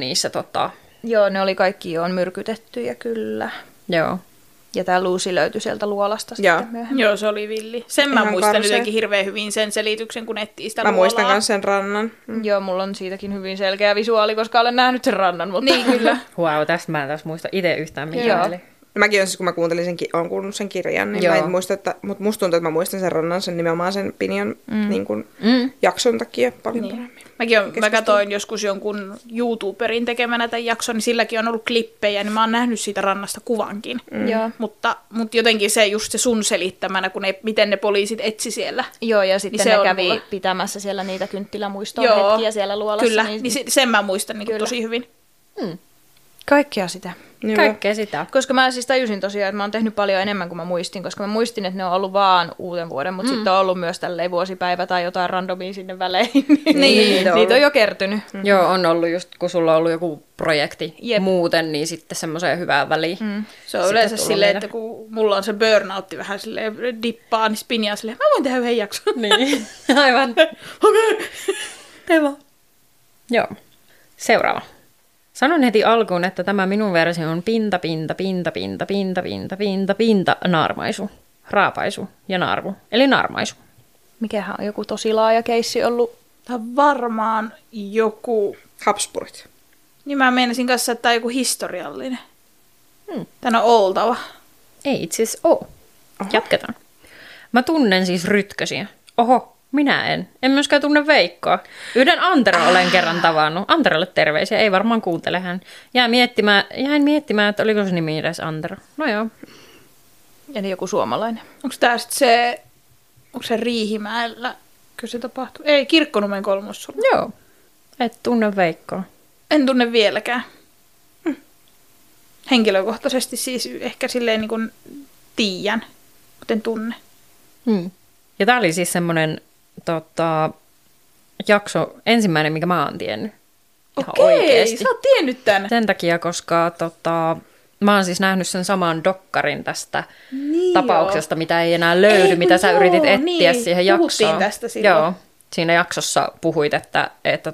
Joo, ne oli kaikki myrkytettyjä kyllä. Joo. Ja tämä Lucy löytyi sieltä luolasta sitten myöhemmin. Joo, se oli villi. Sen mä muistan jotenkin hirveän hyvin sen selityksen, kun etsii sitä luolaa. Mä muistan myös sen rannan. Joo, mulla on siitäkin hyvin selkeä visuaali, koska olen nähnyt sen rannan. Mutta... Niin, kyllä. Tästä mä en taas muista itse yhtään mitään. Mäkin olen siis, kun mä kuuntelin olen kuullut sen kirjan, niin mä en muista, mutta musta tuntuu, että mä muistan sen rannan sen nimenomaan sen Pinion niin kuin, jakson takia paljon paremmin. Mä katsoin joskus jonkun YouTuberin tekemänä tämän jakson, niin silläkin on ollut klippejä, niin mä oon nähnyt siitä rannasta kuvankin. Mutta jotenkin se just se sun selittämänä, kun miten ne poliisit etsi siellä. Joo, ja sitten niin ne kävi pitämässä siellä niitä kynttilämuistoa hetkiä siellä luolassa. Kyllä, niin sen mä muistan niin tosi hyvin. Kaikkea sitä. Kaikkea sitä. Koska mä siis tajusin tosiaan, että mä oon tehnyt paljon enemmän kuin mä muistin, koska mä muistin, että ne on ollut vaan uuden vuoden, mutta sitten on ollut myös tälleen vuosipäivä tai jotain randomia sinne välein. Niitä on jo kertynyt. Joo, on ollut just, kun sulla on ollut joku projekti muuten, niin sitten semmoiseen hyvään väliin. Se on yleensä silleen, että kun mulla on se burnoutti vähän silleen dippaa, niin spinjaa silleen, mä voin tehdä yhden jakson. Niin, aivan. Okei. Tee vaan. Joo. Seuraava. Sanon heti alkuun, että tämä minun versio on pinta, naarmaisu, raapaisu ja narvu, eli naarmaisu. Mikähän on joku tosi laaja keissi ollut? Tämä on varmaan joku... Habsburgit. Niin mä meinasin kanssa, että tämä on joku historiallinen. Tänä on oltava. Ei itse asiassa ole. Jatketaan. Mä tunnen siis Rytkösiä. Oho. Minä en. En myöskään tunne Veikkoa. Yhden Antero olen kerran tavannut. Anterolle terveisiä. Ei varmaan kuuntele hän. Jäin miettimään, että oliko se nimi edes Antero. No joo. Eli joku suomalainen. Onko tämä sitten onko se Riihimäellä? Kyllä se tapahtuu. Ei, Kirkkonummen Kolmossulla. Joo. Et tunne Veikkoa. En tunne vieläkään. Henkilökohtaisesti siis ehkä silleen niin kuin tiedän, mutta en tunne. Ja tää oli siis semmoinen jakso, ensimmäinen, mikä mä oon tiennyt. Okei, sä oot tiennyt tän. Sen takia, koska mä oon siis nähnyt sen saman dokkarin tästä tapauksesta, mitä ei enää löydy, mitä sä yritit etsiä siihen jaksoon. Puhuttiin tästä silloin. Joo, siinä jaksossa puhuit, että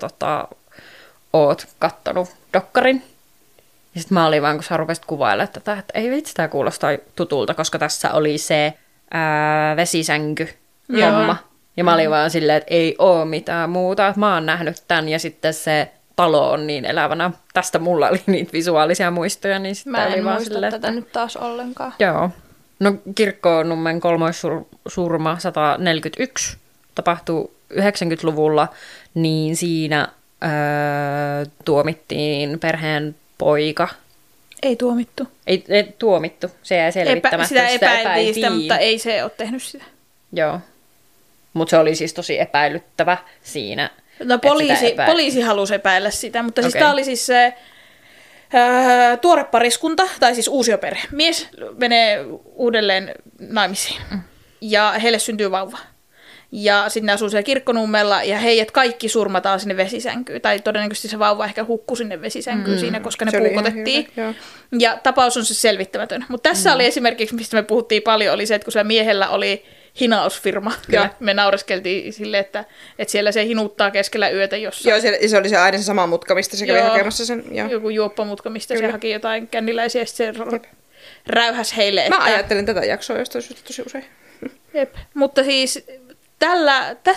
oot kattonut dokkarin. Ja sit mä olin vaan, kun sä rupesit kuvailemaan tätä, että ei vitsi, tää kuulostaa tutulta, koska tässä oli se vesisänky-homma. Ja mä olin vaan silleen, että ei oo mitään muuta, että mä oon nähnyt tän ja sitten se talo on niin elävänä. Tästä mulla oli niitä visuaalisia muistoja, niin sitten mä en oli vaan muista silleen, tätä nyt taas ollenkaan. Joo. No Kirkkonummen kolmoissurma 141 tapahtui 90-luvulla, niin siinä tuomittiin perheen poika. Ei tuomittu. Ei tuomittu, se jäi selvittämättä. Sitä epäiltiin sitä, mutta ei se ole tehnyt sitä. Joo. Mutta se oli siis tosi epäilyttävä siinä. No poliisi halusi epäillä sitä, mutta siis tämä oli siis se tuore pariskunta, tai siis uusioperhe. Mies menee uudelleen naimisiin ja heille syntyy vauva. Ja sitten ne asuu siellä Kirkkonummella ja heidät kaikki surmataan sinne vesisänkyyn. Tai todennäköisesti se vauva ehkä hukkui sinne vesisänkyyn siinä, koska ne puukotettiin. Ja tapaus on siis selvittämätön. Mutta tässä oli esimerkiksi, mistä me puhuttiin paljon, oli se, että kun sillä miehellä oli hinausfirma. Ja me naureskeltiin sille, että siellä se hinuttaa keskellä yötä jossain. Joo, se oli se aina se sama mutka, mistä se kävi hakemassa sen. Joku juoppamutka, mistä se haki jotain känniläisiä ja sitten se räyhäs heille. Mä ajattelin tätä jaksoa, josta olisi tosi usein. Jep. Mutta siis tässä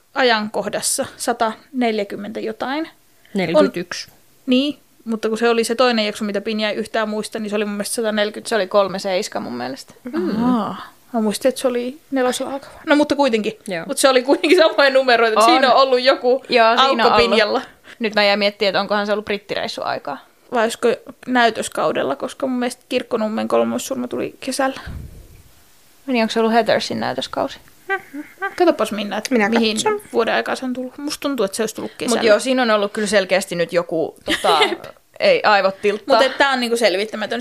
ajankohdassa 140 jotain. 41. Niin, mutta kun se oli se toinen jakso, mitä Pinja ei yhtään muista, niin se oli mun mielestä 140. Se oli 37 mun mielestä. Mä muistin, että se oli 4 alkava. No mutta kuitenkin. Joo. Mutta se oli kuitenkin samoja numeroita. Siinä on ollut joku aukko Pinjalla. Nyt mä jäin miettimään, että onkohan se ollut brittireissu aikaa. Vai olisiko näytöskaudella, koska mun mielestä Kirkkonummen kolmoissurma tuli kesällä. Niin onko se ollut Heathersin näytöskausi? Katsopas Minna, että mihin vuoden aikaa se on tullut. Musta tuntuu, että se olisi tullut kesällä. Mutta joo, siinä on ollut kyllä selkeästi nyt joku, ei aivot tilttaa. Mutta tämä on niinku selvittämätön.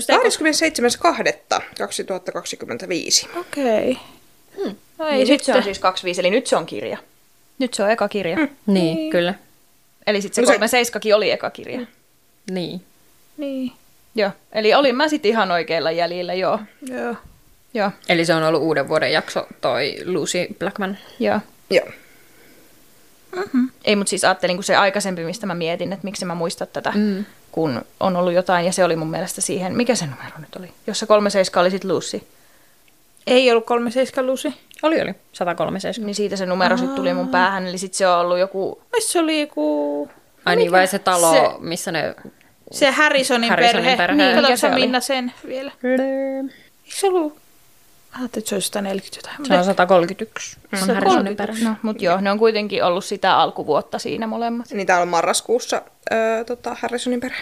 27.2.2025. Okei. No ei, nyt se on siis 25, eli nyt se on kirja. Nyt se on eka kirja. Niin, kyllä. Eli sitten se 37 oli eka kirja. Niin. Joo, eli olin mä sitten ihan oikeilla jäljillä, joo. Eli se on ollut uuden vuoden jakso, toi Lucy Blackman. Joo. Mm-hmm. Ei, mutta siis ajattelin, kun se aikaisempi, mistä mä mietin, että miksi mä muistan tätä, kun on ollut jotain, ja se oli mun mielestä siihen, mikä se numero nyt oli? Jossa 37 oli sitten Lucy. Ei ollut 37 Lucy. Oli. 137. Niin siitä se numero sitten tuli mun päähän, eli sitten se on ollut joku... Se oli joku... Ai niin, vai se talo, missä ne... Se Harrisonin perhe. Niin, katsotko Minna sen vielä? Eikö se ollut... Ajattelin, että se olisi 140 jotain. Se on 131. On Harrisonin perhe. No, mutta joo, ne on kuitenkin ollut sitä alkuvuotta siinä molemmat. Niin täällä on marraskuussa Harrisonin perhe.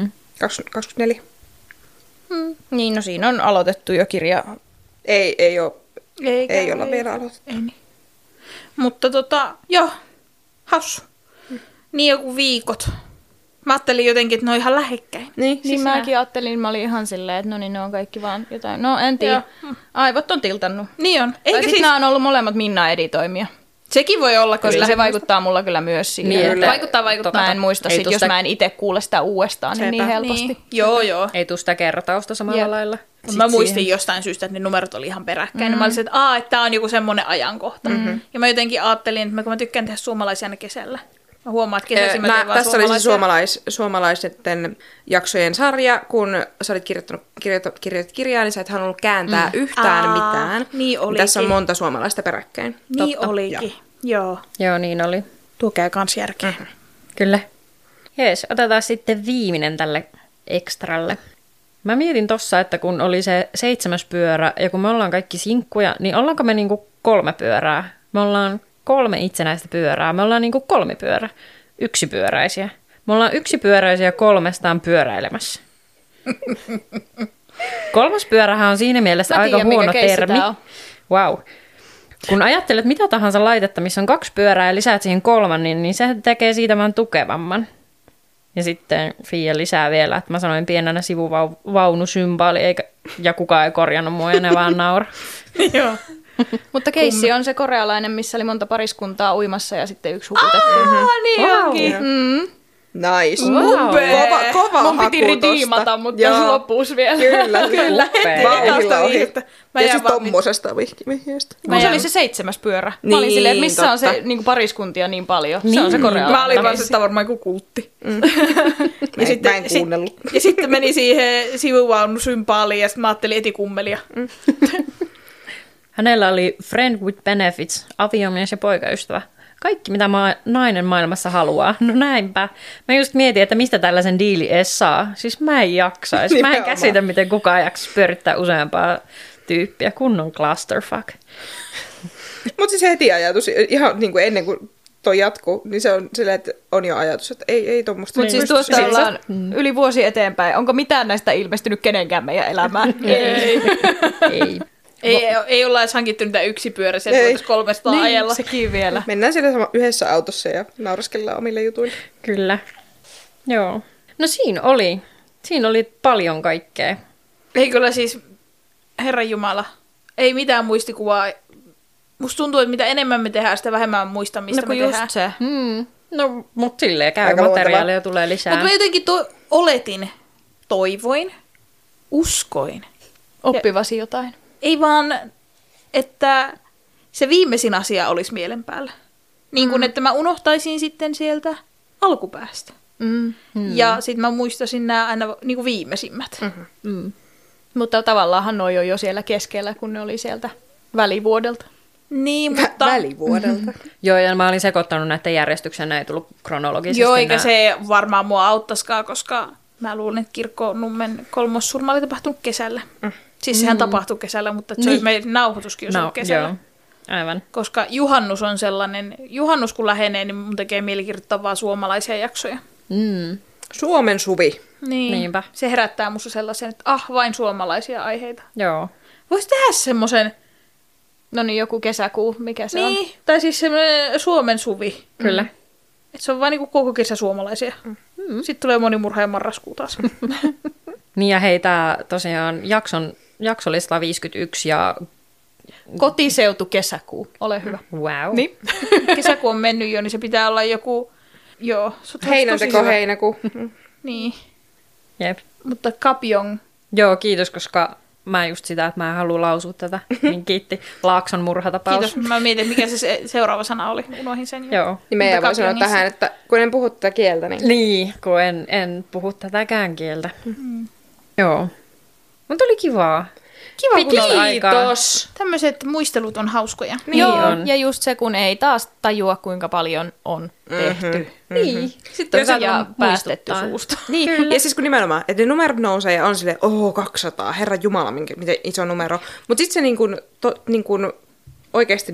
24. Niin, no siinä on aloitettu jo kirja. Ei olla vielä aloitettu. Ei niin. Mutta joo, hassu. Niin joku viikot. Mä ajattelin jotenkin, että ne on ihan lähekkäin. Niin mäkin ajattelin, mä olin ihan silleen, että no niin, ne on kaikki vaan jotain. No en tiedä. Aivot on tiltannut. Niin on. Eikä sitten nämä on ollut molemmat Minna editoimia. Sekin voi olla, koska se vaikuttaa mulla kyllä myös siihen. Niin, vaikuttaa. Mä en muista sit, jos mä en itse kuule sitä uudestaan, niin helposti. Niin. Joo. Ei tule sitä kertausta samalla lailla. Mä muistin jostain syystä, että ne numerot oli ihan peräkkäin. Mä olisin, että tää on joku semmoinen ajankohta. Ja mä jotenkin ajattelin, että mä tykkään tehdä suomalaisia aina kesällä. Mä huomaan, että kesäisin mä teen vaan tässä oli se suomalaisten jaksojen sarja, kun sä olit kirjoittanut kirjaa, niin sä et halunnut kääntää yhtään mitään. Niin olikin. Tässä on monta suomalaista peräkkäin. Niin olikin, joo. Joo, niin oli. Tuo käy kans järkeä. Kyllä. Jees, otetaan sitten viimeinen tälle ekstralle. Mä mietin tossa, että kun oli se 7. pyörä, ja kun me ollaan kaikki sinkkuja, niin ollaanko me niinku 3 pyörää? Me ollaan 3 itsenäistä pyörää. Me ollaan niinku 3 pyörä. 1-pyöräisiä. Me ollaan 1-pyöräisiä 3 pyöräilemässä. 3. pyörähän on siinä mielessä aika huono termi. Wow. Kun ajattelet mitä tahansa laitetta, missä on 2 pyörää ja lisäät siihen 3, niin se tekee siitä vaan tukevamman. Ja sitten Fia lisää vielä, että mä sanoin pienenä sivuvaunusympaali, ja kukaan ei korjannut mua ja ne vaan naura. Joo. Mutta keissi on se korealainen, missä oli monta pariskuntaa uimassa ja sitten yksi hukutettu. Niin onkin. Nice. Kova mun piti ridiimata, mutta loppuus vielä. Kyllä. Vauhdilla ohi. Ja siis tommosesta vihjeestä. Kun se oli se 7. pyörä. Mä olin silleen, että missä on se niin pariskuntia niin paljon. Se on se korealainen. Mä olin vaan, että varmaan joku kultti. Mä en kuunnellut. Ja sitten meni siihen sivuvaunusympaaliin ja sitten mä ajattelin etikummelia. Hänellä oli friend with benefits, aviomies ja poikaystävä. Kaikki, mitä nainen maailmassa haluaa. No näinpä. Mä just mietin, että mistä tällaisen diili edes saa. Siis mä en jaksaisi. Mä en käsitä, miten kukaan jaksaisi pyörittää useampaa tyyppiä. Kunnon clusterfuck. Mutta siis heti ajatus, ihan niin kuin ennen kuin toi jatkuu, niin se on silleen, että on jo ajatus, että ei tommoista. Mutta siis tuosta ollaan yli vuosi eteenpäin. Onko mitään näistä ilmestynyt kenenkään meidän elämään? Ei. Ei olla edes hankittu niitä 1-pyöräisiä, että voitaisiin 300 ajella. Sekin vielä. Mennään siellä yhdessä autossa ja nauraskellaan omille jutuille. Kyllä. Joo. No siinä oli paljon kaikkea. Ei kyllä siis, Herranjumala, ei mitään muistikuvaa. Musta tuntuu, että mitä enemmän me tehdään, sitä vähemmän muista, mistä me tehdään. Se. No, mutta silleen käy materiaalia tulee lisää. Mutta mä jotenkin oletin, toivoin, uskoin. Oppivasi jotain. Ei vaan, että se viimeisin asia olisi mielen päällä. Niin kuin, että mä unohtaisin sitten sieltä alkupäästä. Ja sitten mä muistasin nämä aina niin kuin viimeisimmät. Mutta tavallaanhan noi on jo siellä keskellä, kun ne oli sieltä välivuodelta. Niin, mutta... Välivuodelta. Joo, ja mä olin sekoittanut näiden järjestyksen, ne ei tullut kronologisesti. Joo, eikä se varmaan mua auttaisikaan, koska mä luulen, että Kirkkonummen kolmossurma oli tapahtunut kesällä. Siis sehän tapahtui kesällä, mutta se meidän nauhoituskin olisi ollut kesällä. Joo, aivan. Koska juhannus on sellainen, juhannus kun lähenee, niin mun tekee mieli kirjoittaa vaan suomalaisia jaksoja. Suomen suvi. Niin, niinpä. Se herättää musta sellaisen, että vain suomalaisia aiheita. Joo. Voisi tehdä semmoisen... No niin, joku kesäkuu, mikä se on? Niin, tai siis semmoinen Suomen suvi. Kyllä. Että se on vaan niinku koko kesä suomalaisia. Sitten tulee monimurha ja marraskuu taas. Niin ja hei, tää tosiaan jaksolista 51 ja... Kotiseutu kesäkuu, ole hyvä. Wow. Niin. Kesäkuu on mennyt jo, niin se pitää olla joku... Joo. Heinänteko heinäkuu. Niin. Jep. Mutta Kapjong. Joo, kiitos, koska mä just sitä, että mä en halua lausua tätä. Niin kiitti. Laakson murhatapaus. Kiitos. Mä mietin, mikä se seuraava sana oli. Unohin sen jo. Joo. Niin meidän voi sanoa tähän, että kun en puhu tätä kieltä, niin... Niin, kun en puhu tätäkään kieltä. Joo. Mutta oli kivaa. Kiva, kun oli aikaa. Kiitos. Tämmöiset muistelut on hauskoja. Niin joo, on. Ja just se, kun ei taas tajua, kuinka paljon on tehty. Niin. Sitten on ja päästetty suusta. Niin, kyllä. Ja siis kun nimenomaan, että ne numerot nousee ja on silleen, 200, herra jumala, miten iso numero. Mutta sitten se oikeasti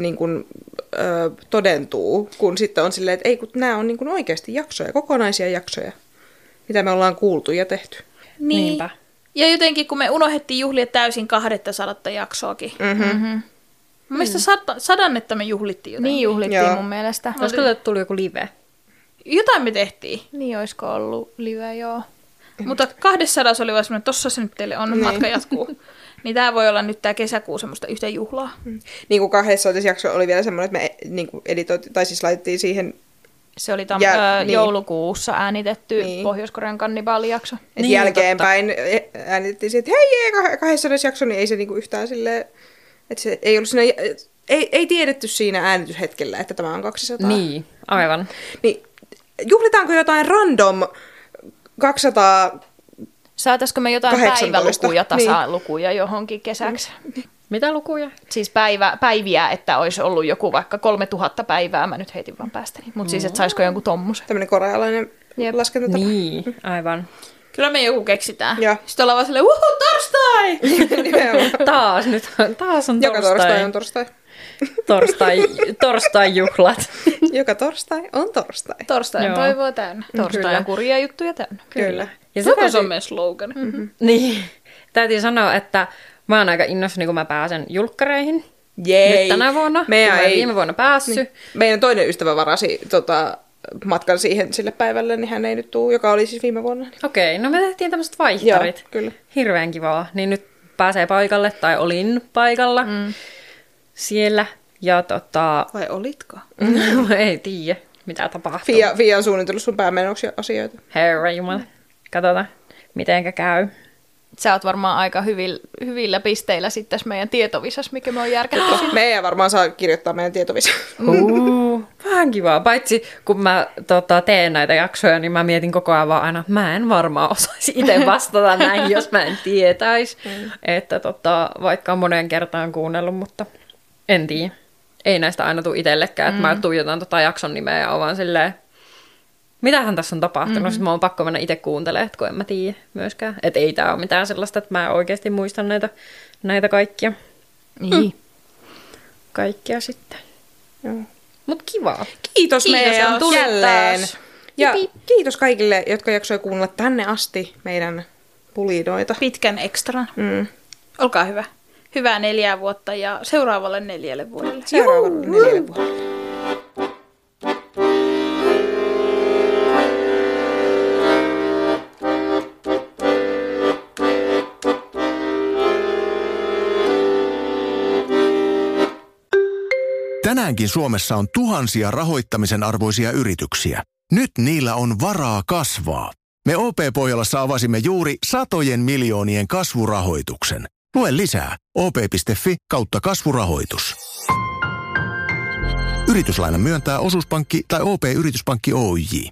todentuu, kun sitten on silleen, että ei, kun nämä on oikeasti jaksoja, kokonaisia jaksoja, mitä me ollaan kuultu ja tehty. Niin. Niinpä. Ja jotenkin, kun me unohdettiin juhlia täysin 200 jaksoakin. Mielestäni 100 me juhlittiin jotenkin. Niin juhlittiin mun mielestä. Olisiko tullut joku live? Jotain me tehtiin. Niin olisiko ollut live, joo. Mutta 200 oli vaan semmoinen, tossa se nyt teille on, matka jatkuu. Niin tää voi olla nyt tää kesäkuu semmoista yhtä juhlaa. Niin kuin 200 jakso oli vielä semmoinen, että me editoitiin, tai siis laitettiin siihen... Se oli joulukuussa äänitetty Pohjois-Korean kannibaalijakso. Niin, jälkeenpäin äänitettiin siihen, että hei, 200 jakso, niin ei se yhtään silleen, että se ei ollut siinä, ei tiedetty siinä äänityshetkellä, että tämä on 200. Niin, aivan. Niin, juhlitaanko jotain random 200... Saataisiko me jotain 18? päivälukuja, tasalukuja johonkin kesäksi? Mitä lukuja? Siis päiviä, että olisi ollut joku vaikka 3000 päivää, mä nyt heitin vaan päästäni. Mutta siis, että saisiko jonkun tommosen. Tämmöinen korealainen laskentatapa. Niin, aivan. Kyllä me joku keksitään. Joo. Sitten ollaan vaan silleen, torstai! taas on torstai. Joka torstai on torstai. Torstai-juhlat. Joka torstai on torstai. Torstai on toivoa täynnä. Torstai on kurjia juttuja täynnä. Kyllä. Ja se on meidän slogan. Niin. Täytyy sanoa, että mä oon aika innoissani, kun mä pääsen julkkareihin. Jei. Nyt tänä vuonna. Mä en viime vuonna päässyt. Niin. Meidän toinen ystävä varasi matkan sille päivälle, niin hän ei nyt tule, joka oli siis viime vuonna. Okei, no me tehtiin tämmöiset vaihtarit. Joo, kyllä. Hirveän kivaa. Niin nyt pääsee paikalle, tai olin paikalla siellä. Ja Vai olitko? Ei tiedä, mitä tapahtuu. Fia on suunnitellut sun päämenoksi asioita. Herra jumala. Katsotaan, mitenkä käy. Sä oot varmaan aika hyvillä pisteillä sitten tässä meidän tietovisassa, mikä me on järkätty. Meidän varmaan saa kirjoittaa meidän tietovisassa. Vähän kivaa. Paitsi kun mä teen näitä jaksoja, niin mä mietin koko ajan vaan aina, että mä en varmaan osaisi itse vastata näihin, jos mä en tietäisi. Että vaikka on moneen kertaan kuunnellut, mutta en tiedä. Ei näistä aina tule itsellekään, että mä tuijotan jakson nimeä ja oon vaan silleen, mitähän tässä on tapahtunut? Sitten mä oon pakko mennä itse kuuntelemaan, kun en mä tiedä myöskään. Että ei tää ole mitään sellaista, että mä oikeasti muistan näitä kaikkia. Niin. Kaikkia sitten. Joo. Mut kivaa. Kiitos meidän jälleen. Taas. Ja kiitos kaikille, jotka jaksoi kuunnella tänne asti meidän pulinoita. Pitkän ekstran. Olkaa hyvä. Hyvää 4 vuotta ja seuraavalle 4 vuodelle. Seuraavalle 4 vuodelle. Tänäänkin Suomessa on tuhansia rahoittamisen arvoisia yrityksiä. Nyt niillä on varaa kasvaa. Me OP-Pohjolassa avasimme juuri satojen miljoonien kasvurahoituksen. Lue lisää op.fi/kasvurahoitus. Yrityslainan myöntää Osuuspankki tai OP-yrityspankki Oyj.